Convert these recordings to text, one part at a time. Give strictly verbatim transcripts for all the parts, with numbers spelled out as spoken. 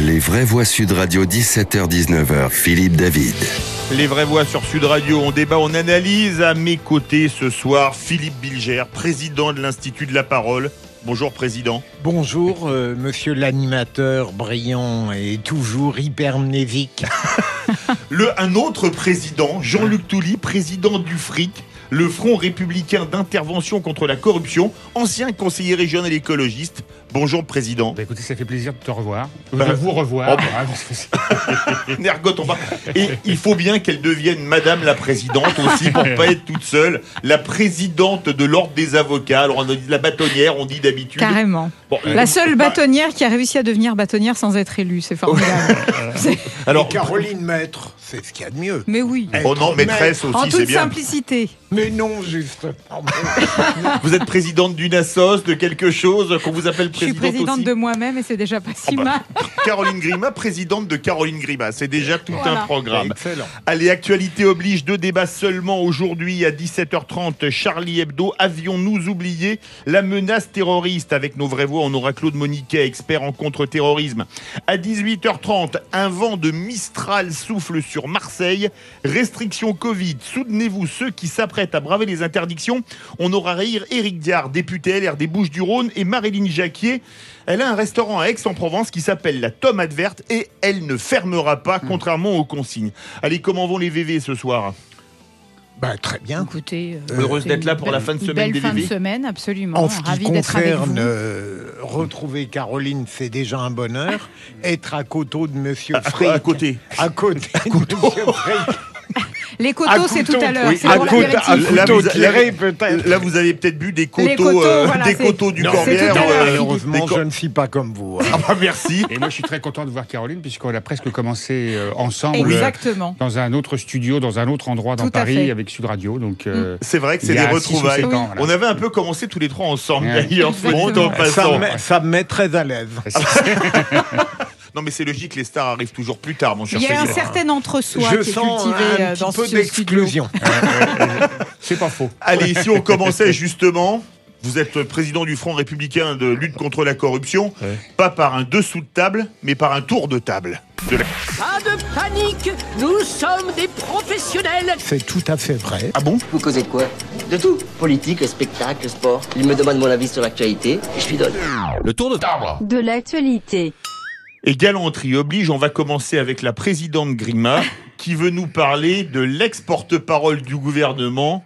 Les vraies voix Sud Radio, dix-sept heures dix-neuf heures, Philippe David. Les vraies voix sur Sud Radio, on débat, on analyse. À mes côtés ce soir, Philippe Bilger, président de l'Institut de la Parole. Bonjour président. Bonjour euh, monsieur l'animateur brillant et toujours hypermnésique. Le, un autre président, Jean-Luc Touly, président du F R I C, le Front républicain d'intervention contre la corruption, ancien conseiller régional écologiste. Bonjour président. Bah écoutez, ça fait plaisir de te revoir, Bah, de vous revoir. oh bah. Nergot, on va. Et il faut bien qu'elle devienne madame la présidente aussi, pour pas être toute seule. La présidente de l'ordre des avocats. Alors on dit la bâtonnière, on dit d'habitude. Carrément. Bon, la euh, seule bâtonnière qui a réussi à devenir bâtonnière sans être élue, c'est formidable. C'est... Alors, Caroline Maître, c'est ce qu'il y a de mieux. Mais oui. Oh non, maîtresse aussi, En c'est toute bien. simplicité. Mais non, juste. Vous êtes présidente d'une assos, de quelque chose qu'on vous appelle Je suis présidente présidente aussi. de moi-même et c'est déjà pas si Oh bah, mal. Caroline Grima, présidente de Caroline Grima. C'est déjà tout Voilà. un programme. Excellent. Allez, actualité oblige, deux débats seulement aujourd'hui à dix-sept heures trente. Charlie Hebdo, avions-nous oublié la menace terroriste? Avec nos vraies voix, on aura Claude Moniquet, expert en contre-terrorisme. À dix-huit heures trente, un vent de Mistral souffle sur Marseille. Restrictions Covid. Soutenez-vous ceux qui s'apprêtent à braver les interdictions. On aura rire Éric Diard, député L R des Bouches-du-Rhône, et Marilyn Jacquier. Elle a un restaurant à Aix-en-Provence qui s'appelle la Tomate Verte et elle ne fermera pas, contrairement aux consignes. Allez, comment vont les V V ce soir? Bah, très bien. Écoutez, euh, Heureuse c'est d'être là une pour la belle- fin de une semaine des belle fin V V. de semaine, absolument. En ce qui Ravi d'être avec concerne vous. euh, retrouver Caroline, c'est déjà un bonheur. Être à côté de monsieur À, Frick. à côté. À côté de monsieur Frick. Les À coteaux, c'est couteau, tout à l'heure. oui, C'est à pour couteau, l'apéritif. à Là, couteau vous- tiré, peut-être. Là, vous avez peut-être bu des coteaux, Les coteaux, euh, voilà, des c'est- coteaux du Non, Corbière. c'est tout à l'heure. euh, Malheureusement, des cor- je ne suis pas comme vous. Ah bah merci. Et moi, je suis très content de voir Caroline, puisqu'on a presque commencé euh, ensemble euh, Exactement. dans un autre studio, dans un autre endroit dans Tout à Paris, fait. avec Sud Radio. Donc, euh, C'est vrai que il c'est y des a six ou retrouvailles. sept ans, voilà. On avait un peu commencé tous les trois ensemble Ouais. d'ailleurs. Bon, en Exactement. Ça passant. me, met, ça me met très à l'aise. Non mais c'est logique, les stars arrivent toujours plus tard, mon cher Il y a un Philippe. certain entre-soi Je qui est sens cultivé un euh, petit dans peu ce studio. d'exclusion. c'est pas faux. Allez, si on commençait justement, vous êtes président du Front républicain de lutte contre la corruption, Ouais. pas par un dessous de table, mais par un tour de table. De la... Pas de panique, nous sommes des professionnels. C'est tout à fait vrai. Ah bon? Vous causez de quoi? De tout. Politique, spectacle, sport. Il me demande mon avis sur l'actualité et je lui donne. Le tour de table. De l'actualité. Et galanterie oblige, on va commencer avec la présidente Grima, qui veut nous parler de l'ex-porte-parole du gouvernement,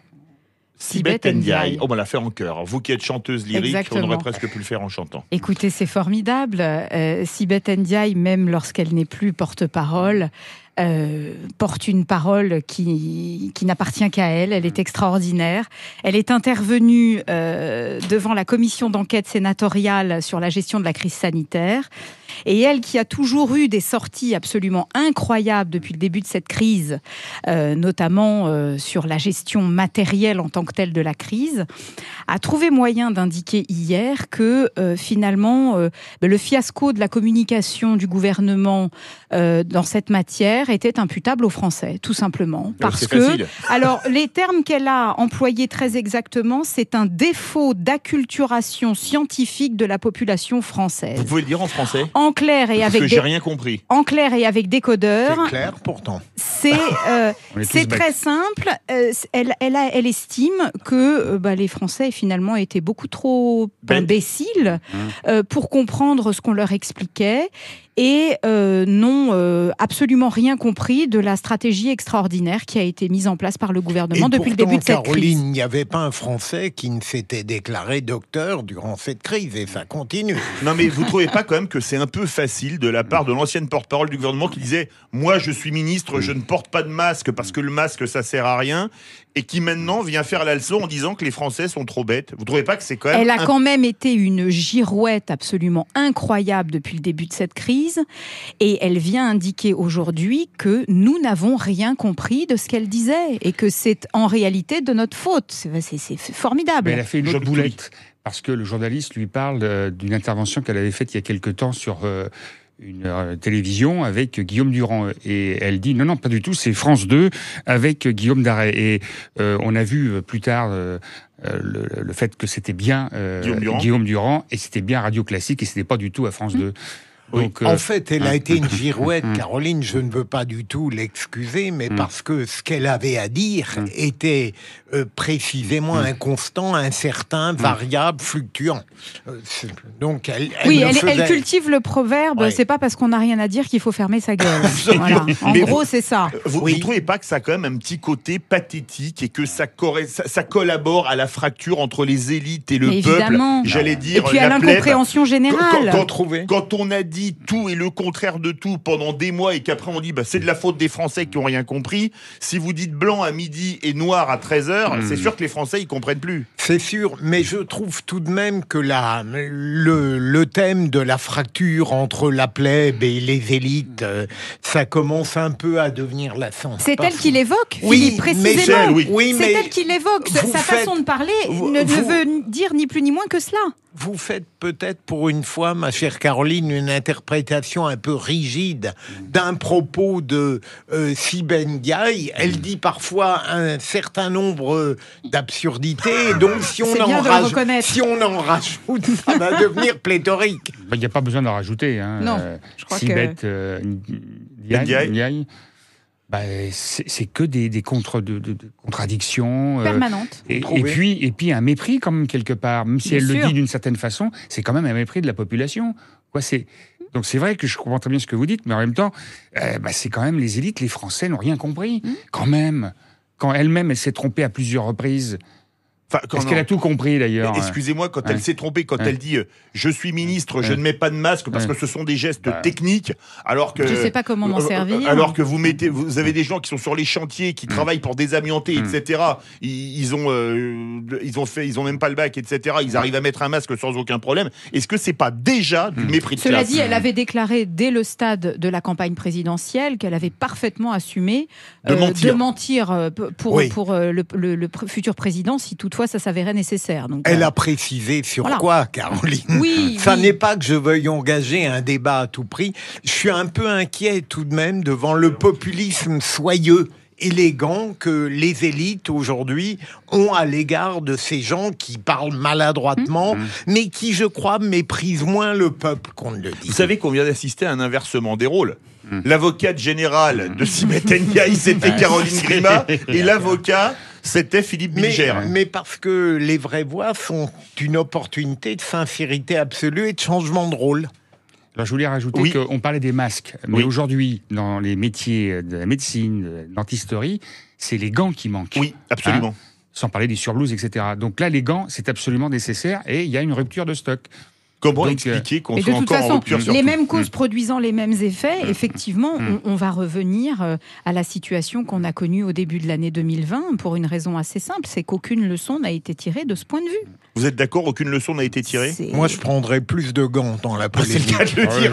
Sibeth Sibeth Ndiaye. Ndiaye. Oh, on l'a fait en chœur. Vous qui êtes chanteuse lyrique, Exactement. on aurait presque pu le faire en chantant. Écoutez, c'est formidable. Euh, Sibeth Ndiaye, même lorsqu'elle n'est plus porte-parole, euh, porte une parole qui, qui n'appartient qu'à elle. Elle est extraordinaire. Elle est intervenue euh, devant la commission d'enquête sénatoriale sur la gestion de la crise sanitaire. Et elle, qui a toujours eu des sorties absolument incroyables depuis le début de cette crise, euh, notamment euh, sur la gestion matérielle en tant que telle de la crise, a trouvé moyen d'indiquer hier que euh, finalement euh, le fiasco de la communication du gouvernement euh, dans cette matière était imputable aux Français, tout simplement. Parce c'est que, facile. alors, les termes qu'elle a employés très exactement, c'est un défaut d'acculturation scientifique de la population française. Vous pouvez le dire en français? En clair et Parce avec que des... j'ai rien compris. En clair et avec décodeur, C'est clair pourtant. c'est euh, On est tous c'est bêtes. très simple. Euh, elle, elle, a- elle estime que euh, bah, les Français finalement étaient beaucoup trop Bêtes. imbéciles euh, pour comprendre ce qu'on leur expliquait et euh, n'ont euh, absolument rien compris de la stratégie extraordinaire qui a été mise en place par le gouvernement Et depuis le pourtant, début de cette Caroline, crise. il n'y avait pas un Français qui ne s'était déclaré docteur durant cette crise, et ça continue. Non mais vous trouvez pas quand même que c'est un peu facile de la part de l'ancienne porte-parole du gouvernement qui disait « Moi je suis ministre, je ne porte pas de masque parce que le masque ça sert à rien » et qui maintenant vient faire la leçon en disant que les Français sont trop bêtes. Vous trouvez pas que c'est quand même... Elle a un- quand même été une girouette absolument incroyable depuis le début de cette crise et elle vient indiquer aujourd'hui que nous n'avons rien compris de ce qu'elle disait et que c'est en réalité de notre faute. C'est, c'est- c'est formidable. Mais elle a fait une autre Jean-Luc boulette, parce que le journaliste lui parle euh, d'une intervention qu'elle avait faite il y a quelque temps sur euh, une euh, télévision avec Guillaume Durand. Et elle dit, non, non, pas du tout, c'est France deux avec Guillaume Daret. Et euh, on a vu euh, plus tard... Euh, euh, le, le fait que c'était bien euh, Guillaume Durand. Guillaume Durand et c'était bien Radio Classique et c'était pas du tout à France deux. Donc, en euh, fait, elle a été une girouette, Caroline. Je ne veux pas du tout l'excuser, mais mmh. parce que ce qu'elle avait à dire mmh. était euh, précisément mmh. inconstant, incertain, variable, fluctuant. Euh, donc, elle, elle oui, elle, faisait... elle cultive le proverbe. Ouais. C'est pas parce qu'on n'a rien à dire qu'il faut fermer sa gueule. Voilà. En mais gros, vous, c'est ça. Vous ne oui. trouvez pas que ça a quand même un petit côté pathétique et que ça, corré... ça, ça collabore à la fracture entre les élites et le mais peuple? évidemment. J'allais dire. Et puis à l'incompréhension générale. Quand, quand, quand on a dit tout et le contraire de tout pendant des mois et qu'après on dit bah, c'est de la faute des Français qui n'ont rien compris, si vous dites blanc à midi et noir à treize heures, mmh. c'est sûr que les Français ils comprennent plus. C'est sûr, mais je trouve tout de même que la, le, le thème de la fracture entre la plèbe et les élites, euh, ça commence un peu à devenir lassant. C'est elle qui l'évoque, oui, Philippe, précisément. Michel, oui. Oui, c'est elle qui l'évoque. Sa faites, façon de parler vous, ne, vous, ne veut dire ni plus ni moins que cela. Vous faites peut-être pour une fois, ma chère Caroline, une interprétation un peu rigide d'un propos de euh, Sibeth Ndiaye. Elle dit parfois un certain nombre d'absurdités, donc si on, en rajoute, si on en rajoute, ça va devenir pléthorique. Il n'y a pas besoin d'en rajouter. Hein. Non, je crois Sibeth que... euh, Ndiaye, Ndiaye. Bah, c'est, c'est que des, des contre, de, de, de contradictions euh, permanentes. Et, et puis et puis un mépris quand même quelque part, même si Bien elle sûr. le dit d'une certaine façon, c'est quand même un mépris de la population. Quoi, c'est donc c'est vrai que je comprends très bien ce que vous dites, mais en même temps, euh, bah, c'est quand même les élites, les Français n'ont rien compris. Mmh. Quand même, quand elle-même elle s'est trompée à plusieurs reprises. Enfin, Est-ce non. qu'elle a tout compris d'ailleurs? Excusez-moi, quand ouais. elle s'est trompée, quand ouais. elle dit euh, « je suis ministre, ouais. je ne mets pas de masque » parce ouais. que ce sont des gestes ouais. techniques, alors que... Je ne sais pas comment m'en euh, servir. Alors que vous mettez, vous avez des gens qui sont sur les chantiers, qui mmh. travaillent pour désamianter, mmh. et cetera. Ils, ils, ont, euh, ils, ont fait, ils ont même pas le bac, et cetera. Ils arrivent à mettre un masque sans aucun problème. Est-ce que c'est pas déjà du mépris de Cela classe? dit, elle avait déclaré dès le stade de la campagne présidentielle qu'elle avait parfaitement assumé de euh, mentir, de mentir pour, oui. pour euh, le, le, le futur président, si toutefois ça s'avérait nécessaire. Donc, Elle euh... a précisé sur voilà. quoi, Caroline? Oui, Ça oui. n'est pas que je veuille engager un débat à tout prix. Je suis un peu inquiet tout de même devant le populisme soyeux, élégant que les élites aujourd'hui ont à l'égard de ces gens qui parlent maladroitement, mmh. mais qui, je crois, méprisent moins le peuple qu'on ne le dit. Vous savez qu'on vient d'assister à un inversement des rôles. Mmh. L'avocate générale de Sibeth Ndiaye, c'était Caroline Grima, et l'avocat... C'était Philippe Bilger. Mais, mais parce que les vraies voix sont une opportunité de sincérité absolue et de changement de rôle. Alors je voulais rajouter oui. qu'on parlait des masques, mais oui. aujourd'hui, dans les métiers de la médecine, de l'antisterie, c'est les gants qui manquent. Oui, absolument. Hein, sans parler des surblouses, et cetera. Donc là, les gants, c'est absolument nécessaire et il y a une rupture de stock. Comment Donc, expliquer qu'on et soit de toute encore façon, en rupture sur les tout. mêmes causes mmh. produisant les mêmes effets, mmh. effectivement, mmh. on, on va revenir euh, à la situation qu'on a connue au début de l'année deux mille vingt pour une raison assez simple, c'est qu'aucune leçon n'a été tirée de ce point de vue. Vous êtes d'accord, aucune leçon n'a été tirée? c'est... Moi, je prendrais plus de gants dans la polémique. C'est le cas de le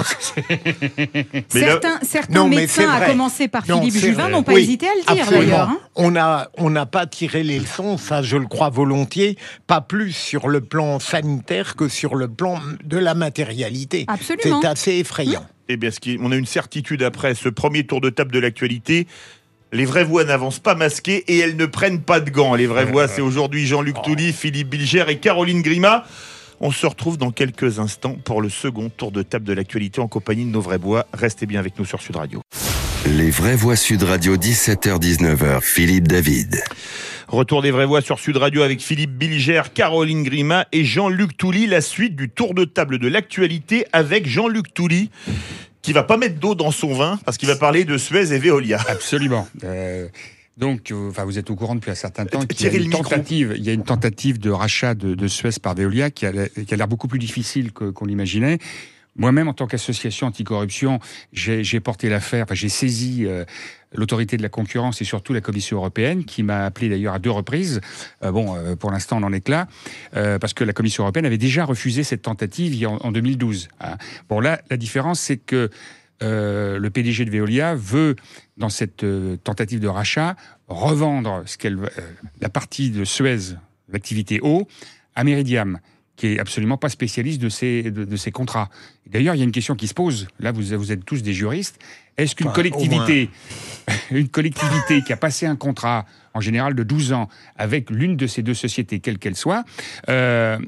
dire. certains là... certains non, médecins, à commencer par non, Philippe Juvin, n'ont pas oui, hésité à le dire absolument. d'ailleurs. Hein. On n'a on n'a pas tiré les leçons, ça je le crois volontiers, pas plus sur le plan sanitaire que sur le plan de la matérialité. Absolument. C'est assez effrayant. Mmh. Eh bien, ce qui, on a une certitude après ce premier tour de table de l'actualité. Les vraies voix n'avancent pas masquées et elles ne prennent pas de gants. Les vraies voix, c'est aujourd'hui Jean-Luc oh. Touly, Philippe Bilger et Caroline Grima. On se retrouve dans quelques instants pour le second tour de table de l'actualité en compagnie de nos vraies voix. Restez bien avec nous sur Sud Radio. Les vraies voix Sud Radio, dix-sept heures dix-neuf heures, Philippe David. Retour des vraies voix sur Sud Radio avec Philippe Bilger, Caroline Grima et Jean-Luc Touly. La suite du tour de table de l'actualité avec Jean-Luc Touly, qui va pas mettre d'eau dans son vin parce qu'il va parler de Suez et Veolia. Absolument. Euh, donc, euh, enfin, vous êtes au courant depuis un certain temps qu'il y a une tentative, il y a une tentative de rachat de, de Suez par Veolia qui a, qui a l'air beaucoup plus difficile que, qu'on l'imaginait. Moi-même, en tant qu'association anticorruption, j'ai, j'ai porté l'affaire, enfin, j'ai saisi euh, l'autorité de la concurrence et surtout la Commission européenne, qui m'a appelé d'ailleurs à deux reprises. Euh, bon, euh, pour l'instant, on en est que là, euh, parce que la Commission européenne avait déjà refusé cette tentative en, en deux mille douze. Hein. Bon, là, la différence, c'est que euh, le P D G de Veolia veut, dans cette euh, tentative de rachat, revendre ce qu'elle, euh, la partie de Suez, l'activité eau, à Meridiam, qui est absolument pas spécialiste de ces, de, de ces contrats. D'ailleurs, il y a une question qui se pose. Là, vous, vous êtes tous des juristes. Est-ce qu'une enfin, collectivité, une collectivité qui a passé un contrat, en général de douze ans, avec l'une de ces deux sociétés, quelle qu'elle soit, euh,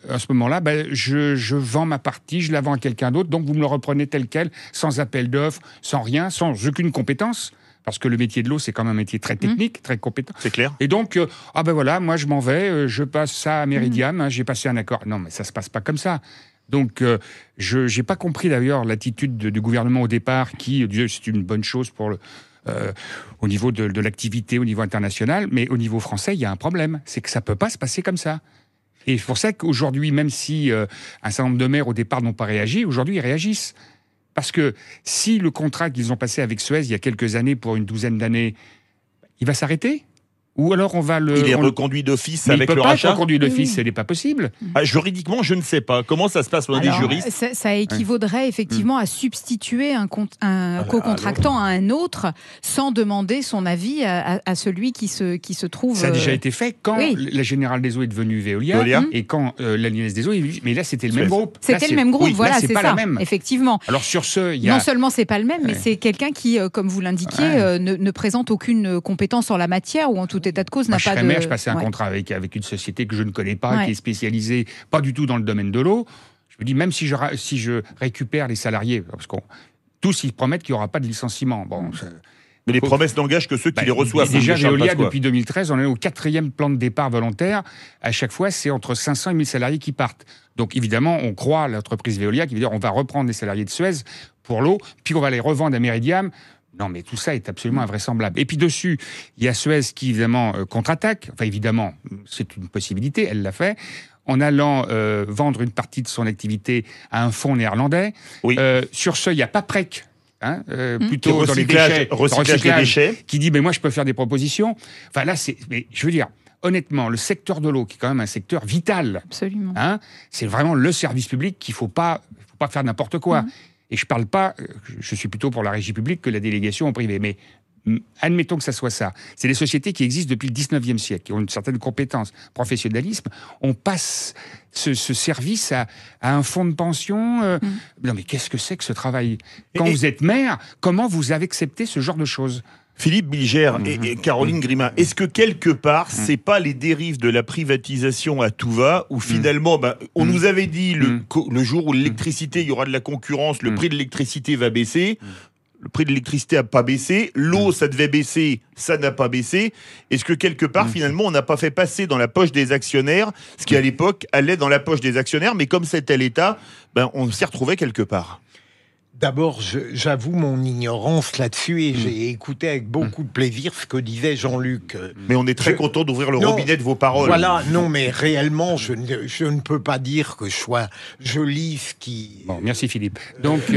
à ce moment-là, ben, je, je vends ma partie, je la vends à quelqu'un d'autre, donc vous me le reprenez tel quel, sans appel d'offres, sans rien, sans aucune compétence. Parce que le métier de l'eau, c'est quand même un métier très technique, mmh. très compétent. C'est clair. Et donc, euh, ah ben voilà, moi je m'en vais, euh, je passe ça à Meridiam, mmh. hein, j'ai passé un accord. Non, mais ça se passe pas comme ça. Donc, euh, je n'ai pas compris d'ailleurs l'attitude de, du gouvernement au départ, qui disait c'est une bonne chose pour le, euh, au niveau de, de l'activité, au niveau international, mais au niveau français, il y a un problème. C'est que ça peut pas se passer comme ça. Et c'est pour ça qu'aujourd'hui, même si euh, un certain nombre de maires au départ n'ont pas réagi, aujourd'hui ils réagissent. Parce que si le contrat qu'ils ont passé avec Suez il y a quelques années, pour une douzaine d'années, il va s'arrêter ? Ou alors on va le... Il est on... reconduit d'office Mais avec il peut le pas rachat. être reconduit d'office, ce n'est pas possible. Ah, juridiquement, je ne sais pas. Comment ça se passe pour des juristes ? ça, ça équivaudrait effectivement à substituer un, con- un ah, co-contractant à un autre sans demander son avis à, à, à celui qui se, qui se trouve... Ça a déjà été fait quand oui. la Générale des Eaux est devenue Veolia, Veolia. et quand euh, la Lyonnaise des Eaux est venue... Mais là, c'était le même groupe. C'était là, le même groupe, oui, voilà, là, c'est, c'est pas ça, la même. effectivement. Alors sur ce, il y a... Non seulement c'est pas le même, mais ouais. c'est quelqu'un qui, euh, comme vous l'indiquiez, ouais. euh, ne, ne présente aucune compétence en la matière, ou en tout état de cause Moi, n'a je pas serais de... maire, je passais un ouais. contrat avec, avec une société que je ne connais pas, Ouais. qui est spécialisée pas du tout dans le domaine de l'eau. Je me dis, même si je, si je récupère les salariés, parce qu'on tous ils promettent qu'il n'y aura pas de licenciement. Bon, mmh. Mais les Faut... promesses n'engagent que ceux qui bah, les reçoivent. Déjà, Veolia, depuis deux mille treize, on est au quatrième plan de départ volontaire. À chaque fois, c'est entre cinq cents et mille salariés qui partent. Donc, évidemment, on croit à l'entreprise Veolia qui veut dire on va reprendre les salariés de Suez pour l'eau, puis on va les revendre à Meridiam. Non, mais tout ça est absolument invraisemblable. Et puis dessus, il y a Suez qui, évidemment, euh, contre-attaque. Enfin, évidemment, c'est une possibilité, elle l'a fait, en allant euh, vendre une partie de son activité à un fonds néerlandais. Oui. Euh, sur ce, il y a Paprec, hein, euh, mmh. plutôt dans les déchets, recyclage, recyclage des déchets, qui dit, mais moi, je peux faire des propositions. Enfin, là, c'est... Mais, je veux dire... Honnêtement, le secteur de l'eau, qui est quand même un secteur vital, Absolument. Hein, c'est vraiment le service public qu'il ne faut pas, faut pas faire n'importe quoi. Mmh. Et je ne parle pas, je suis plutôt pour la régie publique que la délégation au privé, mais admettons que ça soit ça. C'est des sociétés qui existent depuis le dix-neuvième siècle, qui ont une certaine compétence, professionnalisme. On passe ce, ce service à, à un fonds de pension. Euh, mmh. Non mais qu'est-ce que c'est que ce travail ? Quand et vous êtes maire, comment vous avez accepté ce genre de choses ? Philippe Bilger mmh. et, et Caroline Grima, est-ce que quelque part, mmh. c'est pas les dérives de la privatisation à tout va, où finalement, bah, on mmh. nous avait dit le, mmh. le jour où l'électricité, il y aura de la concurrence, le mmh. prix de l'électricité va baisser. Mmh. Le prix de l'électricité n'a pas baissé, l'eau, ça devait baisser, ça n'a pas baissé. Est-ce que quelque part, mmh. finalement, on n'a pas fait passer dans la poche des actionnaires ce qui, à l'époque, allait dans la poche des actionnaires, mais comme c'était l'État, ben, on s'y retrouvait quelque part. D'abord, je, j'avoue mon ignorance là-dessus et mmh. j'ai écouté avec beaucoup de plaisir ce que disait Jean-Luc. Mais on est très je... content d'ouvrir le non, robinet de vos paroles. Voilà, non, mais réellement, je ne, je ne peux pas dire que je sois... Je lis ce qui... Bon, merci Philippe. Donc, euh...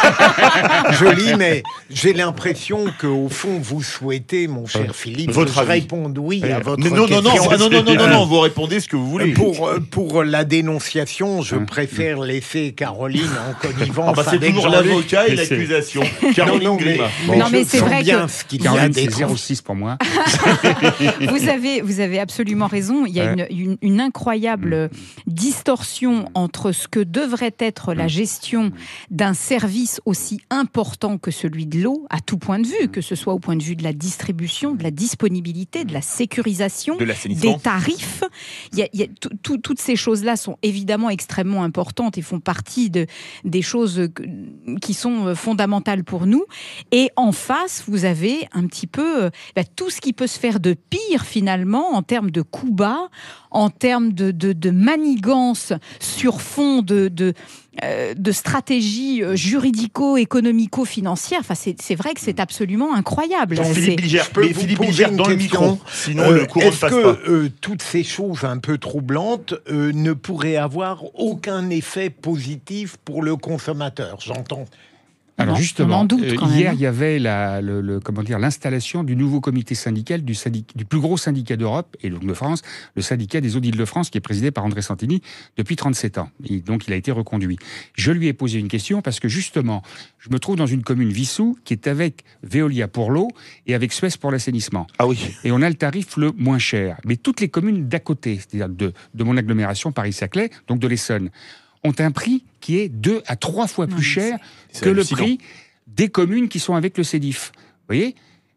je lis, mais j'ai l'impression qu'au fond, vous souhaitez, mon cher euh, Philippe, votre que je réponde oui euh, à votre mais non, question. Non, non, non, non, non, non, non, vous répondez ce que vous voulez. Pour, pour la dénonciation, je mmh. préfère laisser Caroline en connivence ah bah c'est avec toujours l'avocat et l'accusation. Caroline non, Grima. Bon, non, mais c'est vrai bien que ce qu'il Caroline, y a des c'est zéro six pour moi. vous avez, vous avez absolument raison. Il y a ouais. une, une, une incroyable mmh. distorsion entre ce que devrait être la gestion d'un service aussi important que celui de l'eau, à tout point de vue, que ce soit au point de vue de la distribution, de la disponibilité, de la sécurisation, de des tarifs. Il y a, il y a tout, tout, toutes ces choses-là sont évidemment extrêmement importantes et font partie de, des choses qui sont fondamentales pour nous. Et en face, vous avez un petit peu bah, tout ce qui peut se faire de pire finalement en termes de coups bas, en termes de, de, de manigance sur fond de, de, euh, de stratégie juridico-économico-financière. Enfin, c'est, c'est vrai que c'est absolument incroyable. Jean Philippe Bilger, mais Philippe Bilger dans le micro, sinon euh, le courant ne passe que, pas. Est-ce que euh, toutes ces choses un peu troublantes euh, ne pourraient avoir aucun effet positif pour le consommateur ? J'entends. Alors non, justement, doute, euh, hier, il y avait la, le, le, comment dire, l'installation du nouveau comité syndical du, syndic, du plus gros syndicat d'Europe, et donc de France, le syndicat des eaux d'Île-de-France, qui est présidé par André Santini depuis trente-sept ans. Et donc, il a été reconduit. Je lui ai posé une question parce que justement, je me trouve dans une commune, Vissou, qui est avec Veolia pour l'eau et avec Suez pour l'assainissement. Ah oui. Et on a le tarif le moins cher. Mais toutes les communes d'à côté, c'est-à-dire de, de mon agglomération Paris-Saclay, donc de l'Essonne, ont un prix qui est deux à trois fois plus cher c'est que hallucinant. le prix des communes qui sont avec le C E D I F. Vous voyez ?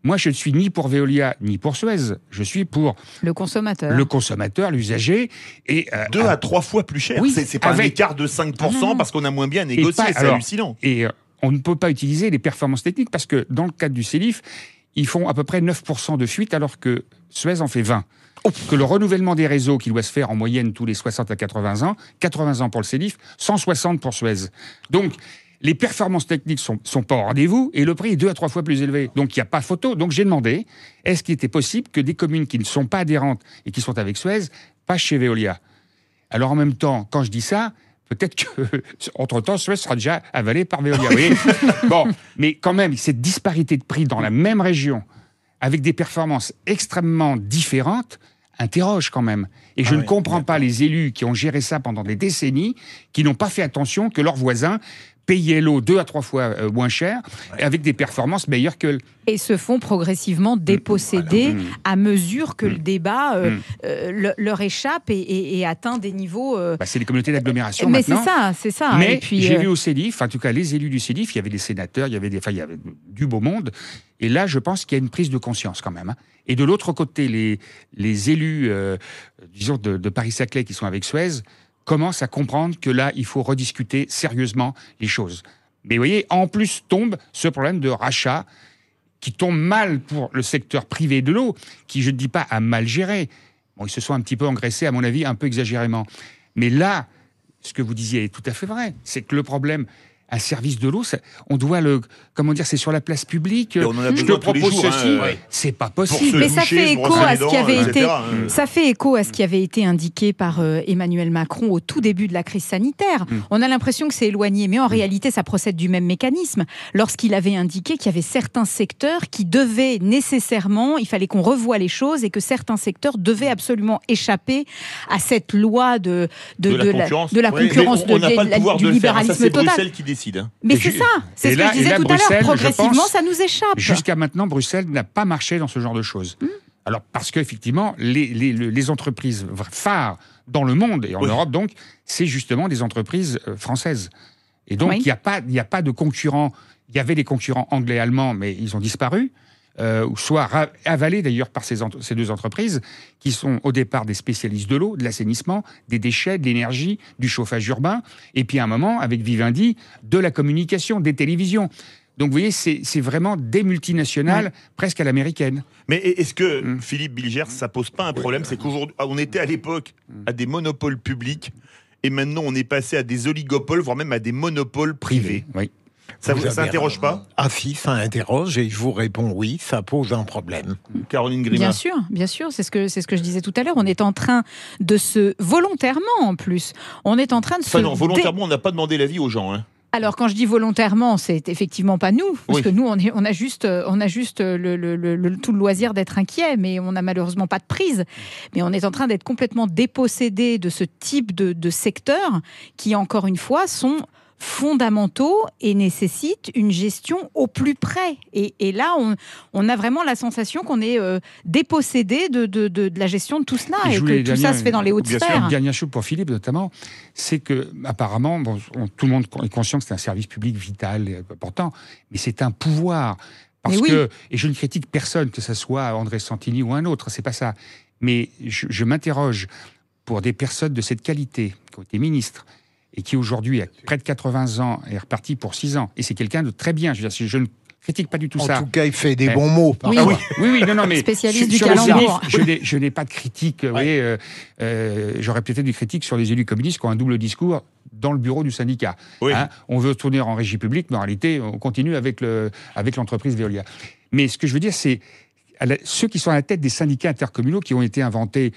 Moi, je ne suis ni pour Veolia, ni pour Suez. Je suis pour... Le consommateur. Le consommateur, l'usager. Et, euh, Deux à, à trois fois plus cher. Oui, c'est, c'est pas avec... un écart de cinq pour cent ah, parce qu'on a moins bien négocié. Pas, c'est alors, hallucinant. Et euh, on ne peut pas utiliser les performances techniques parce que dans le cadre du Célif, ils font à peu près neuf pour cent de fuite alors que Suez en fait vingt. Que le renouvellement des réseaux qui doit se faire en moyenne tous les soixante à quatre-vingts ans, quatre-vingts ans pour le Célif, cent soixante pour Suez. Donc, les performances techniques sont, sont pas au rendez-vous et le prix est deux à trois fois plus élevé. Donc, il n'y a pas photo. Donc, j'ai demandé, est-ce qu'il était possible que des communes qui ne sont pas adhérentes et qui sont avec Suez passent chez Veolia? Alors, en même temps, quand je dis ça, peut-être que, entre-temps, Suez sera déjà avalé par Veolia. Vous voyez bon, mais quand même, cette disparité de prix dans la même région, avec des performances extrêmement différentes, interroge quand même. Et je ah ne oui, comprends pas les élus qui ont géré ça pendant des décennies, qui n'ont pas fait attention que leurs voisins payaient l'eau deux à trois fois euh, moins cher, ouais. avec des performances meilleures que... Et se font progressivement déposséder mmh. à mesure que mmh. le débat euh, mmh. euh, le, leur échappe et, et, et atteint des niveaux... Euh... Bah, c'est les communautés d'agglomération Mais maintenant. c'est ça, c'est ça. Mais et puis, j'ai euh... vu au Célif, en tout cas les élus du Célif, il y avait des sénateurs, il y avait, des, enfin, il y avait du beau monde. Et là, je pense qu'il y a une prise de conscience quand même. Hein. Et de l'autre côté, les, les élus, euh, disons, de, de Paris-Saclay qui sont avec Suez, commencent à comprendre que là, il faut rediscuter sérieusement les choses. Mais vous voyez, en plus tombe ce problème de rachat qui tombe mal pour le secteur privé de l'eau, qui, je ne dis pas, a mal géré. Bon, ils se sont un petit peu engraissés, à mon avis, un peu exagérément. Mais là, ce que vous disiez est tout à fait vrai. C'est que le problème... Un service de l'eau, ça, on doit le... Comment dire, c'est sur la place publique. On en a je te propose jours, ceci. Hein, ouais. C'est pas possible. Mais ça boucher, fait écho à ce qui avait et cetera, été... hein. Ça fait écho à ce qui avait été indiqué par euh, Emmanuel Macron au tout début de la crise sanitaire. Mm. On a l'impression que c'est éloigné, mais en mm. réalité, ça procède du même mécanisme. Lorsqu'il avait indiqué qu'il y avait certains secteurs qui devaient nécessairement... Il fallait qu'on revoie les choses et que certains secteurs devaient absolument échapper à cette loi de, de, de, de la concurrence, la, de la ouais. concurrence on, on de, pas le pouvoir du de libéralisme faire. Ça, c'est total. Bruxelles qui décide. Hein. Mais c'est ça, c'est ce là, que je disais là, tout Bruxelles, à l'heure. Progressivement, pense, ça nous échappe. Jusqu'à maintenant, Bruxelles n'a pas marché dans ce genre de choses. Mmh. Alors, parce qu'effectivement, les, les, les entreprises phares dans le monde, et en oui. Europe donc, c'est justement des entreprises françaises. Et donc, il oui. n'y a pas, il n'y a pas de concurrents. Il y avait des concurrents anglais et allemands, mais ils ont disparu. Euh, soit ra- avalés d'ailleurs par ces, ent- ces deux entreprises, qui sont au départ des spécialistes de l'eau, de l'assainissement, des déchets, de l'énergie, du chauffage urbain, et puis à un moment, avec Vivendi, de la communication, des télévisions. Donc vous voyez, c'est, c'est vraiment des multinationales, ouais. presque à l'américaine. Mais est-ce que, mmh. Philippe Bilgers, ça pose pas un problème? C'est qu'aujourd'hui, on était à l'époque à des monopoles publics, et maintenant on est passé à des oligopoles, voire même à des monopoles privés. Oui. Ça vous, ça interroge pas? Ah si, ça interroge et je vous réponds oui, ça pose un problème. Caroline Grima. Bien sûr, bien sûr, c'est ce que c'est ce que je disais tout à l'heure. On est en train de se volontairement en plus, on est en train de enfin se non, volontairement, dé... on n'a pas demandé l'avis aux gens. Hein. Alors quand je dis volontairement, c'est effectivement pas nous, parce oui. que nous on, est, on a juste, on a juste le, le, le, le, tout le loisir d'être inquiet, mais on n'a malheureusement pas de prise. Mais on est en train d'être complètement dépossédé de ce type de, de secteurs qui, encore une fois, sont fondamentaux et nécessitent une gestion au plus près. Et, et là, on, on a vraiment la sensation qu'on est euh, dépossédé de, de, de, de la gestion de tout cela et, et que tout dernière, ça se fait dans les hautes sphères. Une dernière chose pour Philippe, notamment, c'est que apparemment, bon, on, tout le monde est conscient que c'est un service public vital et important, mais c'est un pouvoir. Parce oui. que, et je ne critique personne, que ce soit André Santini ou un autre, c'est pas ça. Mais je, je m'interroge pour des personnes de cette qualité, qui ont été ministres, et qui aujourd'hui a près de quatre-vingts ans est reparti pour six ans. Et c'est quelqu'un de très bien. Je veux dire, je ne critique pas du tout en ça. En tout cas, il fait des mais, bons mots. Oui. Ah oui, oui, oui, non, non, mais spécialiste sur, du calembour. Je n'ai, je n'ai pas de critique. Ouais. Vous voyez, euh, euh, j'aurais peut-être des critiques sur les élus communistes qui ont un double discours dans le bureau du syndicat. Oui. Hein, on veut tourner en régie publique, mais en réalité, on continue avec, le, avec l'entreprise Veolia. Mais ce que je veux dire, c'est la, ceux qui sont à la tête des syndicats intercommunaux qui ont été inventés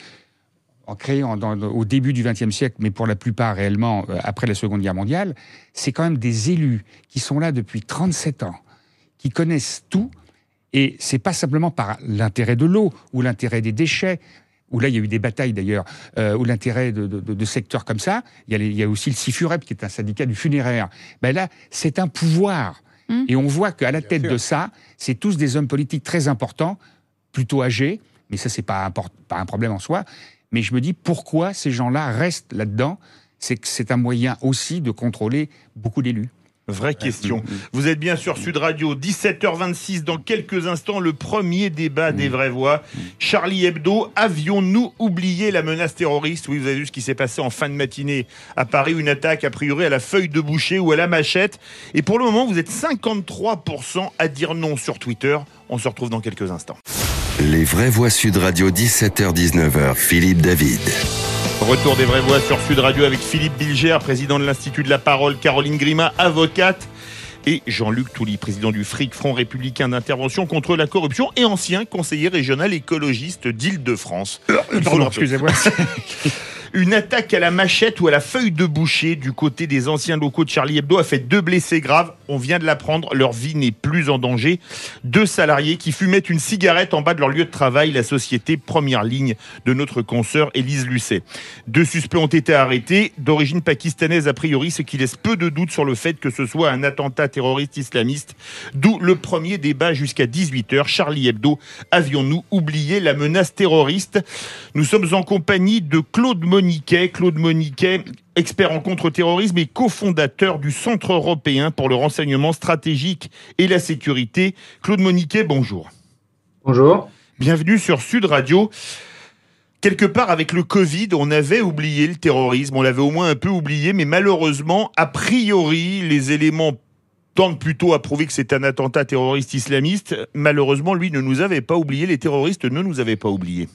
en créant dans, au début du vingtième siècle, mais pour la plupart réellement euh, après la Seconde Guerre mondiale, c'est quand même des élus qui sont là depuis trente-sept ans, qui connaissent tout, et c'est pas simplement par l'intérêt de l'eau, ou l'intérêt des déchets, où là il y a eu des batailles d'ailleurs, euh, ou l'intérêt de, de, de secteurs comme ça, il y, a les, il y a aussi le CIFUREP, qui est un syndicat du funéraire. Ben là, c'est un pouvoir. Mmh. Et on voit qu'à la tête de ça, c'est tous des hommes politiques très importants, plutôt âgés, mais ça c'est pas un, pas un problème en soi. Mais je me dis, pourquoi ces gens-là restent là-dedans? C'est que c'est un moyen aussi de contrôler beaucoup d'élus. Vraie question. Vous êtes bien sur Sud Radio, dix-sept heures vingt-six. Dans quelques instants, le premier débat des vraies voix. Charlie Hebdo, avions-nous oublié la menace terroriste? Oui, vous avez vu ce qui s'est passé en fin de matinée à Paris. Une attaque, a priori, à la feuille de boucher ou à la machette. Et pour le moment, vous êtes cinquante-trois pour cent à dire non sur Twitter. On se retrouve dans quelques instants. Les vraies voix Sud Radio, dix-sept heures dix-neuf heures. Philippe David. Retour des vraies voix sur Sud Radio avec Philippe Bilger, président de l'Institut de la Parole, Caroline Grima, avocate, et Jean-Luc Touly, président du Fric, Front républicain d'intervention contre la corruption et ancien conseiller régional écologiste d'Île-de-France. Euh, pardon, excusez-moi. Une attaque à la machette ou à la feuille de boucher du côté des anciens locaux de Charlie Hebdo a fait deux blessés graves. On vient de l'apprendre, leur vie n'est plus en danger. Deux salariés qui fumaient une cigarette en bas de leur lieu de travail, la société Première Ligne de notre consoeur Élise Lucet. Deux suspects ont été arrêtés, d'origine pakistanaise a priori, ce qui laisse peu de doute sur le fait que ce soit un attentat terroriste islamiste. D'où le premier débat jusqu'à dix-huit heures. Charlie Hebdo, avions-nous oublié la menace terroriste? Nous sommes en compagnie de Claude Moniquet. Claude Moniquet, expert en contre-terrorisme et cofondateur du Centre européen pour le renseignement stratégique et la sécurité. Claude Moniquet, bonjour. Bonjour. Bienvenue sur Sud Radio. Quelque part, avec le Covid, on avait oublié le terrorisme, on l'avait au moins un peu oublié, mais malheureusement, a priori, les éléments tendent plutôt à prouver que c'est un attentat terroriste islamiste. Malheureusement, lui ne nous avait pas oublié, les terroristes ne nous avaient pas oubliés.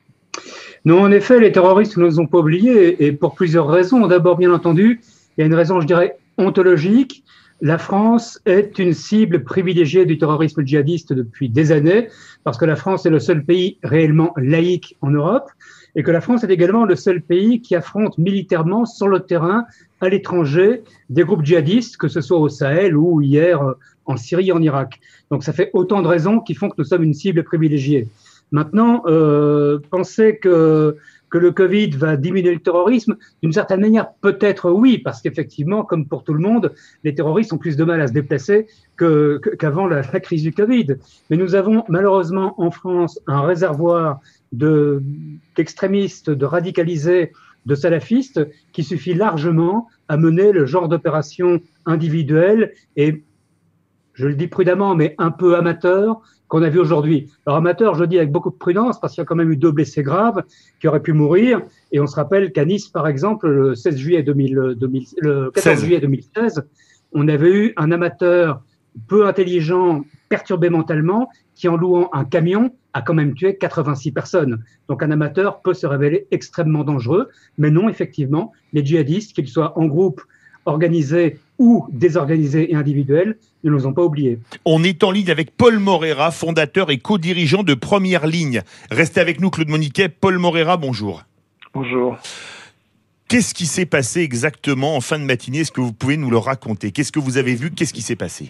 Non, en effet, les terroristes ne nous ont pas oubliés, et pour plusieurs raisons. D'abord, bien entendu, il y a une raison, je dirais, ontologique. La France est une cible privilégiée du terrorisme djihadiste depuis des années, parce que la France est le seul pays réellement laïque en Europe, et que la France est également le seul pays qui affronte militairement sur le terrain, à l'étranger, des groupes djihadistes, que ce soit au Sahel ou hier en Syrie et en Irak. Donc ça fait autant de raisons qui font que nous sommes une cible privilégiée. Maintenant, euh, penser que, que le Covid va diminuer le terrorisme, d'une certaine manière, peut-être oui, parce qu'effectivement, comme pour tout le monde, les terroristes ont plus de mal à se déplacer que, que, qu'avant la, la crise du Covid. Mais nous avons malheureusement en France un réservoir de, d'extrémistes, de radicalisés, de salafistes qui suffit largement à mener le genre d'opération individuelle et, je le dis prudemment, mais un peu amateur, qu'on a vu aujourd'hui. Alors amateur, je le dis avec beaucoup de prudence, parce qu'il y a quand même eu deux blessés graves qui auraient pu mourir. Et on se rappelle qu'à Nice, par exemple, le seize juillet deux mille, le quatorze juillet deux mille seize, on avait eu un amateur peu intelligent, perturbé mentalement, qui en louant un camion a quand même tué quatre-vingt-six personnes. Donc un amateur peut se révéler extrêmement dangereux. Mais non, effectivement, les djihadistes, qu'ils soient en groupe, organisés ou désorganisés et individuels, ne nous ont pas oubliés. On est en ligne avec Paul Morera, fondateur et co-dirigeant de Première Ligne. Restez avec nous, Claude Moniquet. Paul Morera, bonjour. Bonjour. Qu'est-ce qui s'est passé exactement en fin de matinée? Est-ce que vous pouvez nous le raconter? Qu'est-ce que vous avez vu? Qu'est-ce qui s'est passé?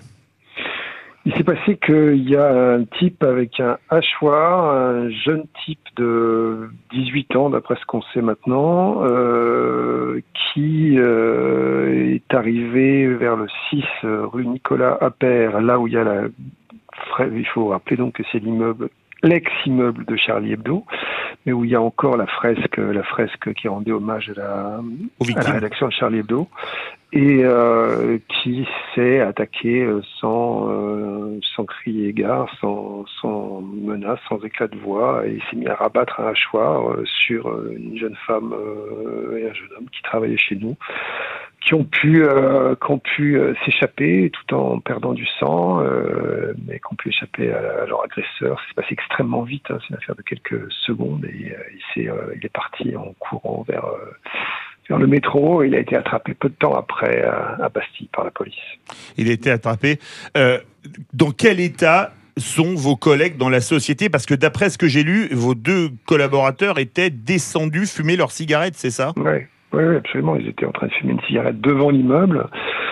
Il s'est passé qu'il y a un type avec un hachoir, un jeune type de dix-huit ans, d'après ce qu'on sait maintenant, euh, qui euh, est arrivé vers le six rue Nicolas Appert, là où il y a la... Il faut rappeler donc que c'est l'immeuble, l'ex-immeuble de Charlie Hebdo, mais où il y a encore la fresque, la fresque qui rendait hommage à la, à la rédaction de Charlie Hebdo, et euh, qui s'est attaqué sans, euh, sans cri et gare, sans, sans menace, sans éclat de voix, et s'est mis à rabattre un hachoir euh, sur une jeune femme euh, et un jeune homme qui travaillaient chez nous, qui ont pu, euh, qui ont pu euh, s'échapper tout en perdant du sang, euh, mais qui ont pu échapper à, à leur agresseur. C'est passé extrêmement vite, hein, c'est une affaire de quelques secondes, et euh, il, s'est, euh, il est parti en courant vers... Euh, vers le métro, il a été attrapé peu de temps après à, à Bastille par la police. Il a été attrapé. Euh, dans quel état sont vos collègues dans la société? Parce que d'après ce que j'ai lu, vos deux collaborateurs étaient descendus fumer leurs cigarettes, c'est ça? Oui, oui, oui, absolument. Ils étaient en train de fumer une cigarette devant l'immeuble.